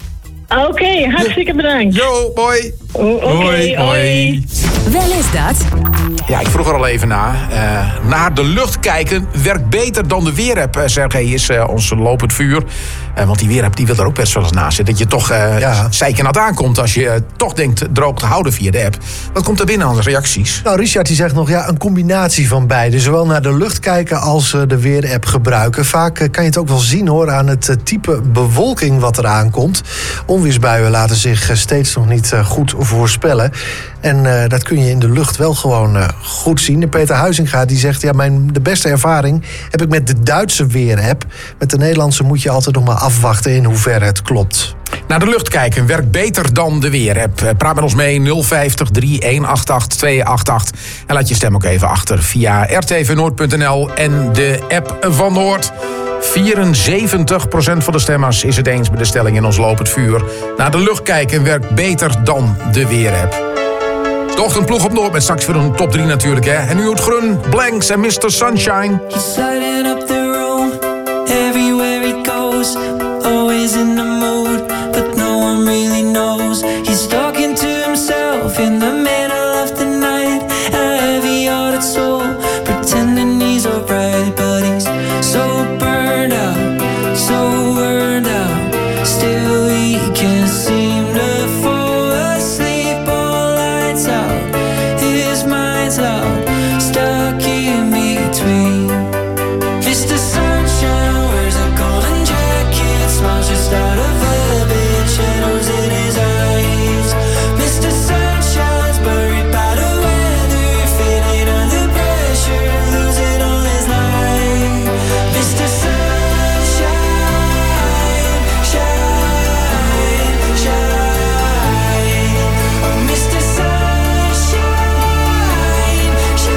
Oké, okay, hartstikke bedankt. Jo, hoi. Oké, hoi. hoi. Wel is dat. Ja, ik vroeg er al even na. Uh, naar de lucht kijken werkt beter dan de weerapp. Uh, Sergej is uh, ons lopend vuur. Uh, want die weerapp die wil er ook best wel eens naast zitten. Dat je toch uh, Ja. zeikernat aankomt als je uh, toch denkt droog te houden via de app. Wat komt er binnen aan de reacties? Nou, Richard die zegt nog, ja, een combinatie van beide. Zowel naar de lucht kijken als uh, de weerapp gebruiken. Vaak uh, kan je het ook wel zien, hoor, aan het uh, type bewolking wat er aankomt. Onweersbuien laten zich uh, steeds nog niet uh, goed voorspellen. En uh, dat kun je in de lucht wel gewoon uh, goed zien. En Peter Huizinga die zegt, ja, mijn, de beste ervaring heb ik met de Duitse weerapp. Met de Nederlandse moet je altijd nog maar afwachten in hoeverre het klopt. Naar de lucht kijken werkt beter dan de weerapp. Uh, praat met ons mee nul vijftig, drie een acht acht, twee acht acht. En laat je stem ook even achter via r t v noord punt n l en de app van Noord. vierenzeventig procent van de stemmers is het eens met de stelling in ons lopend vuur. Naar de lucht kijken werkt beter dan de weerapp. De ochtendploeg op Noord met straks weer een top drie natuurlijk, hè. En nu het groen, Blanks en mister Sunshine. He's lighting up the room everywhere he goes. Always in the mood, but no one really knows. He's talking to himself in the middle of the night. A heavy-hearted soul, pretending he's alright, but he's so burned out, so burned out. Still he can't seem to fall asleep. All lights out, his mind's out, stuck in between. mister Sunshine wears a golden jacket, smiles just out of habit, shadows in his eyes. mister Sunshine's buried by the weather, feeling under pressure, losing all his life. mister Sunshine, shine, shine. Oh, mister Sunshine, shine, shine.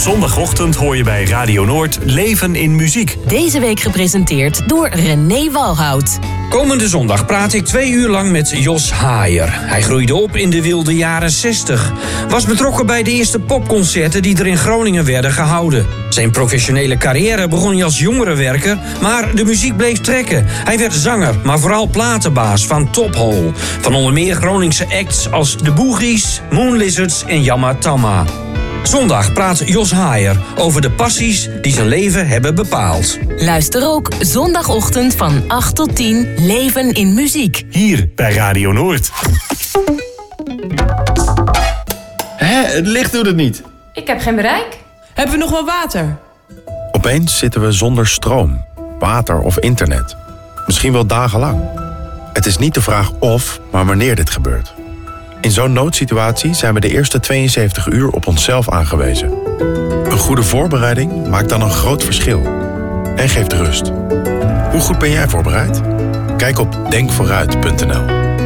zondagochtend hoor je bij Radio Noord Leven in Muziek. Deze week gepresenteerd door René Walhout. Komende zondag praat ik twee uur lang met Jos Haier. Hij groeide op in de wilde jaren zestig. Was betrokken bij de eerste popconcerten die er in Groningen werden gehouden. Zijn professionele carrière begon hij als jongerenwerker, maar de muziek bleef trekken. Hij werd zanger, maar vooral platenbaas van Top Hole. Van onder meer Groningse acts als de Boogies, Moon Lizards en Yama Tama. Zondag praat Jos Haier over de passies die zijn leven hebben bepaald. Luister ook zondagochtend van acht tot tien Leven in Muziek. Hier bij Radio Noord. Hé, het licht doet het niet. Ik heb geen bereik. Hebben we nog wel water? Opeens zitten we zonder stroom, water of internet. Misschien wel dagenlang. Het is niet de vraag of, maar wanneer dit gebeurt. In zo'n noodsituatie zijn we de eerste tweeënzeventig uur op onszelf aangewezen. Een goede voorbereiding maakt dan een groot verschil. En geeft rust. Hoe goed ben jij voorbereid? Kijk op denk vooruit punt n l.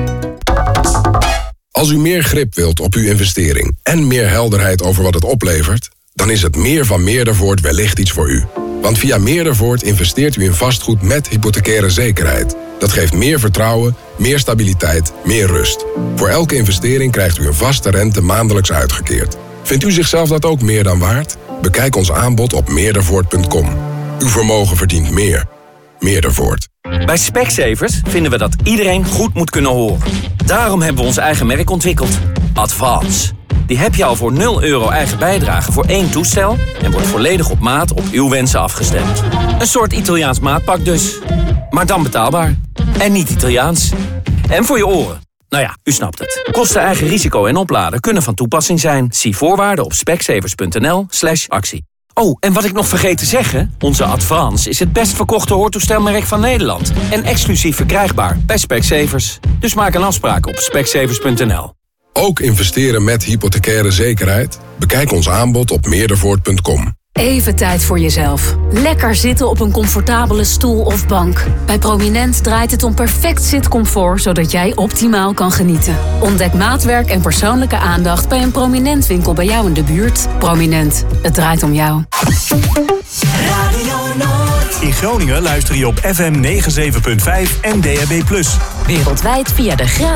Als u meer grip wilt op uw investering en meer helderheid over wat het oplevert, dan is het Meer van Meerdervoort wellicht iets voor u. Want via Meerdervoort investeert u in vastgoed met hypothecaire zekerheid. Dat geeft meer vertrouwen, meer stabiliteit, meer rust. Voor elke investering krijgt u een vaste rente maandelijks uitgekeerd. Vindt u zichzelf dat ook meer dan waard? Bekijk ons aanbod op meerdervoort punt com. Uw vermogen verdient meer. Meerdervoort. Bij Specsavers vinden we dat iedereen goed moet kunnen horen. Daarom hebben we ons eigen merk ontwikkeld. Advance. Die heb je al voor nul euro eigen bijdrage voor één toestel en wordt volledig op maat op uw wensen afgestemd. Een soort Italiaans maatpak dus. Maar dan betaalbaar. En niet Italiaans. En voor je oren. Nou ja, u snapt het. Kosten, eigen risico en opladen kunnen van toepassing zijn. Zie voorwaarden op specsavers punt n l slash actie. Oh, en wat ik nog vergeet te zeggen. Onze Advance is het best verkochte hoortoestelmerk van Nederland. En exclusief verkrijgbaar bij Specsavers. Dus maak een afspraak op specsavers punt n l. Ook investeren met hypothecaire zekerheid? Bekijk ons aanbod op meerdervoort punt com. Even tijd voor jezelf. Lekker zitten op een comfortabele stoel of bank. Bij Prominent draait het om perfect zitcomfort, zodat jij optimaal kan genieten. Ontdek maatwerk en persoonlijke aandacht bij een Prominent winkel bij jou in de buurt. Prominent, het draait om jou. Radio Noord. In Groningen luister je op F M negenenzeventig punt vijf en D A B plus. Wereldwijd via de gratis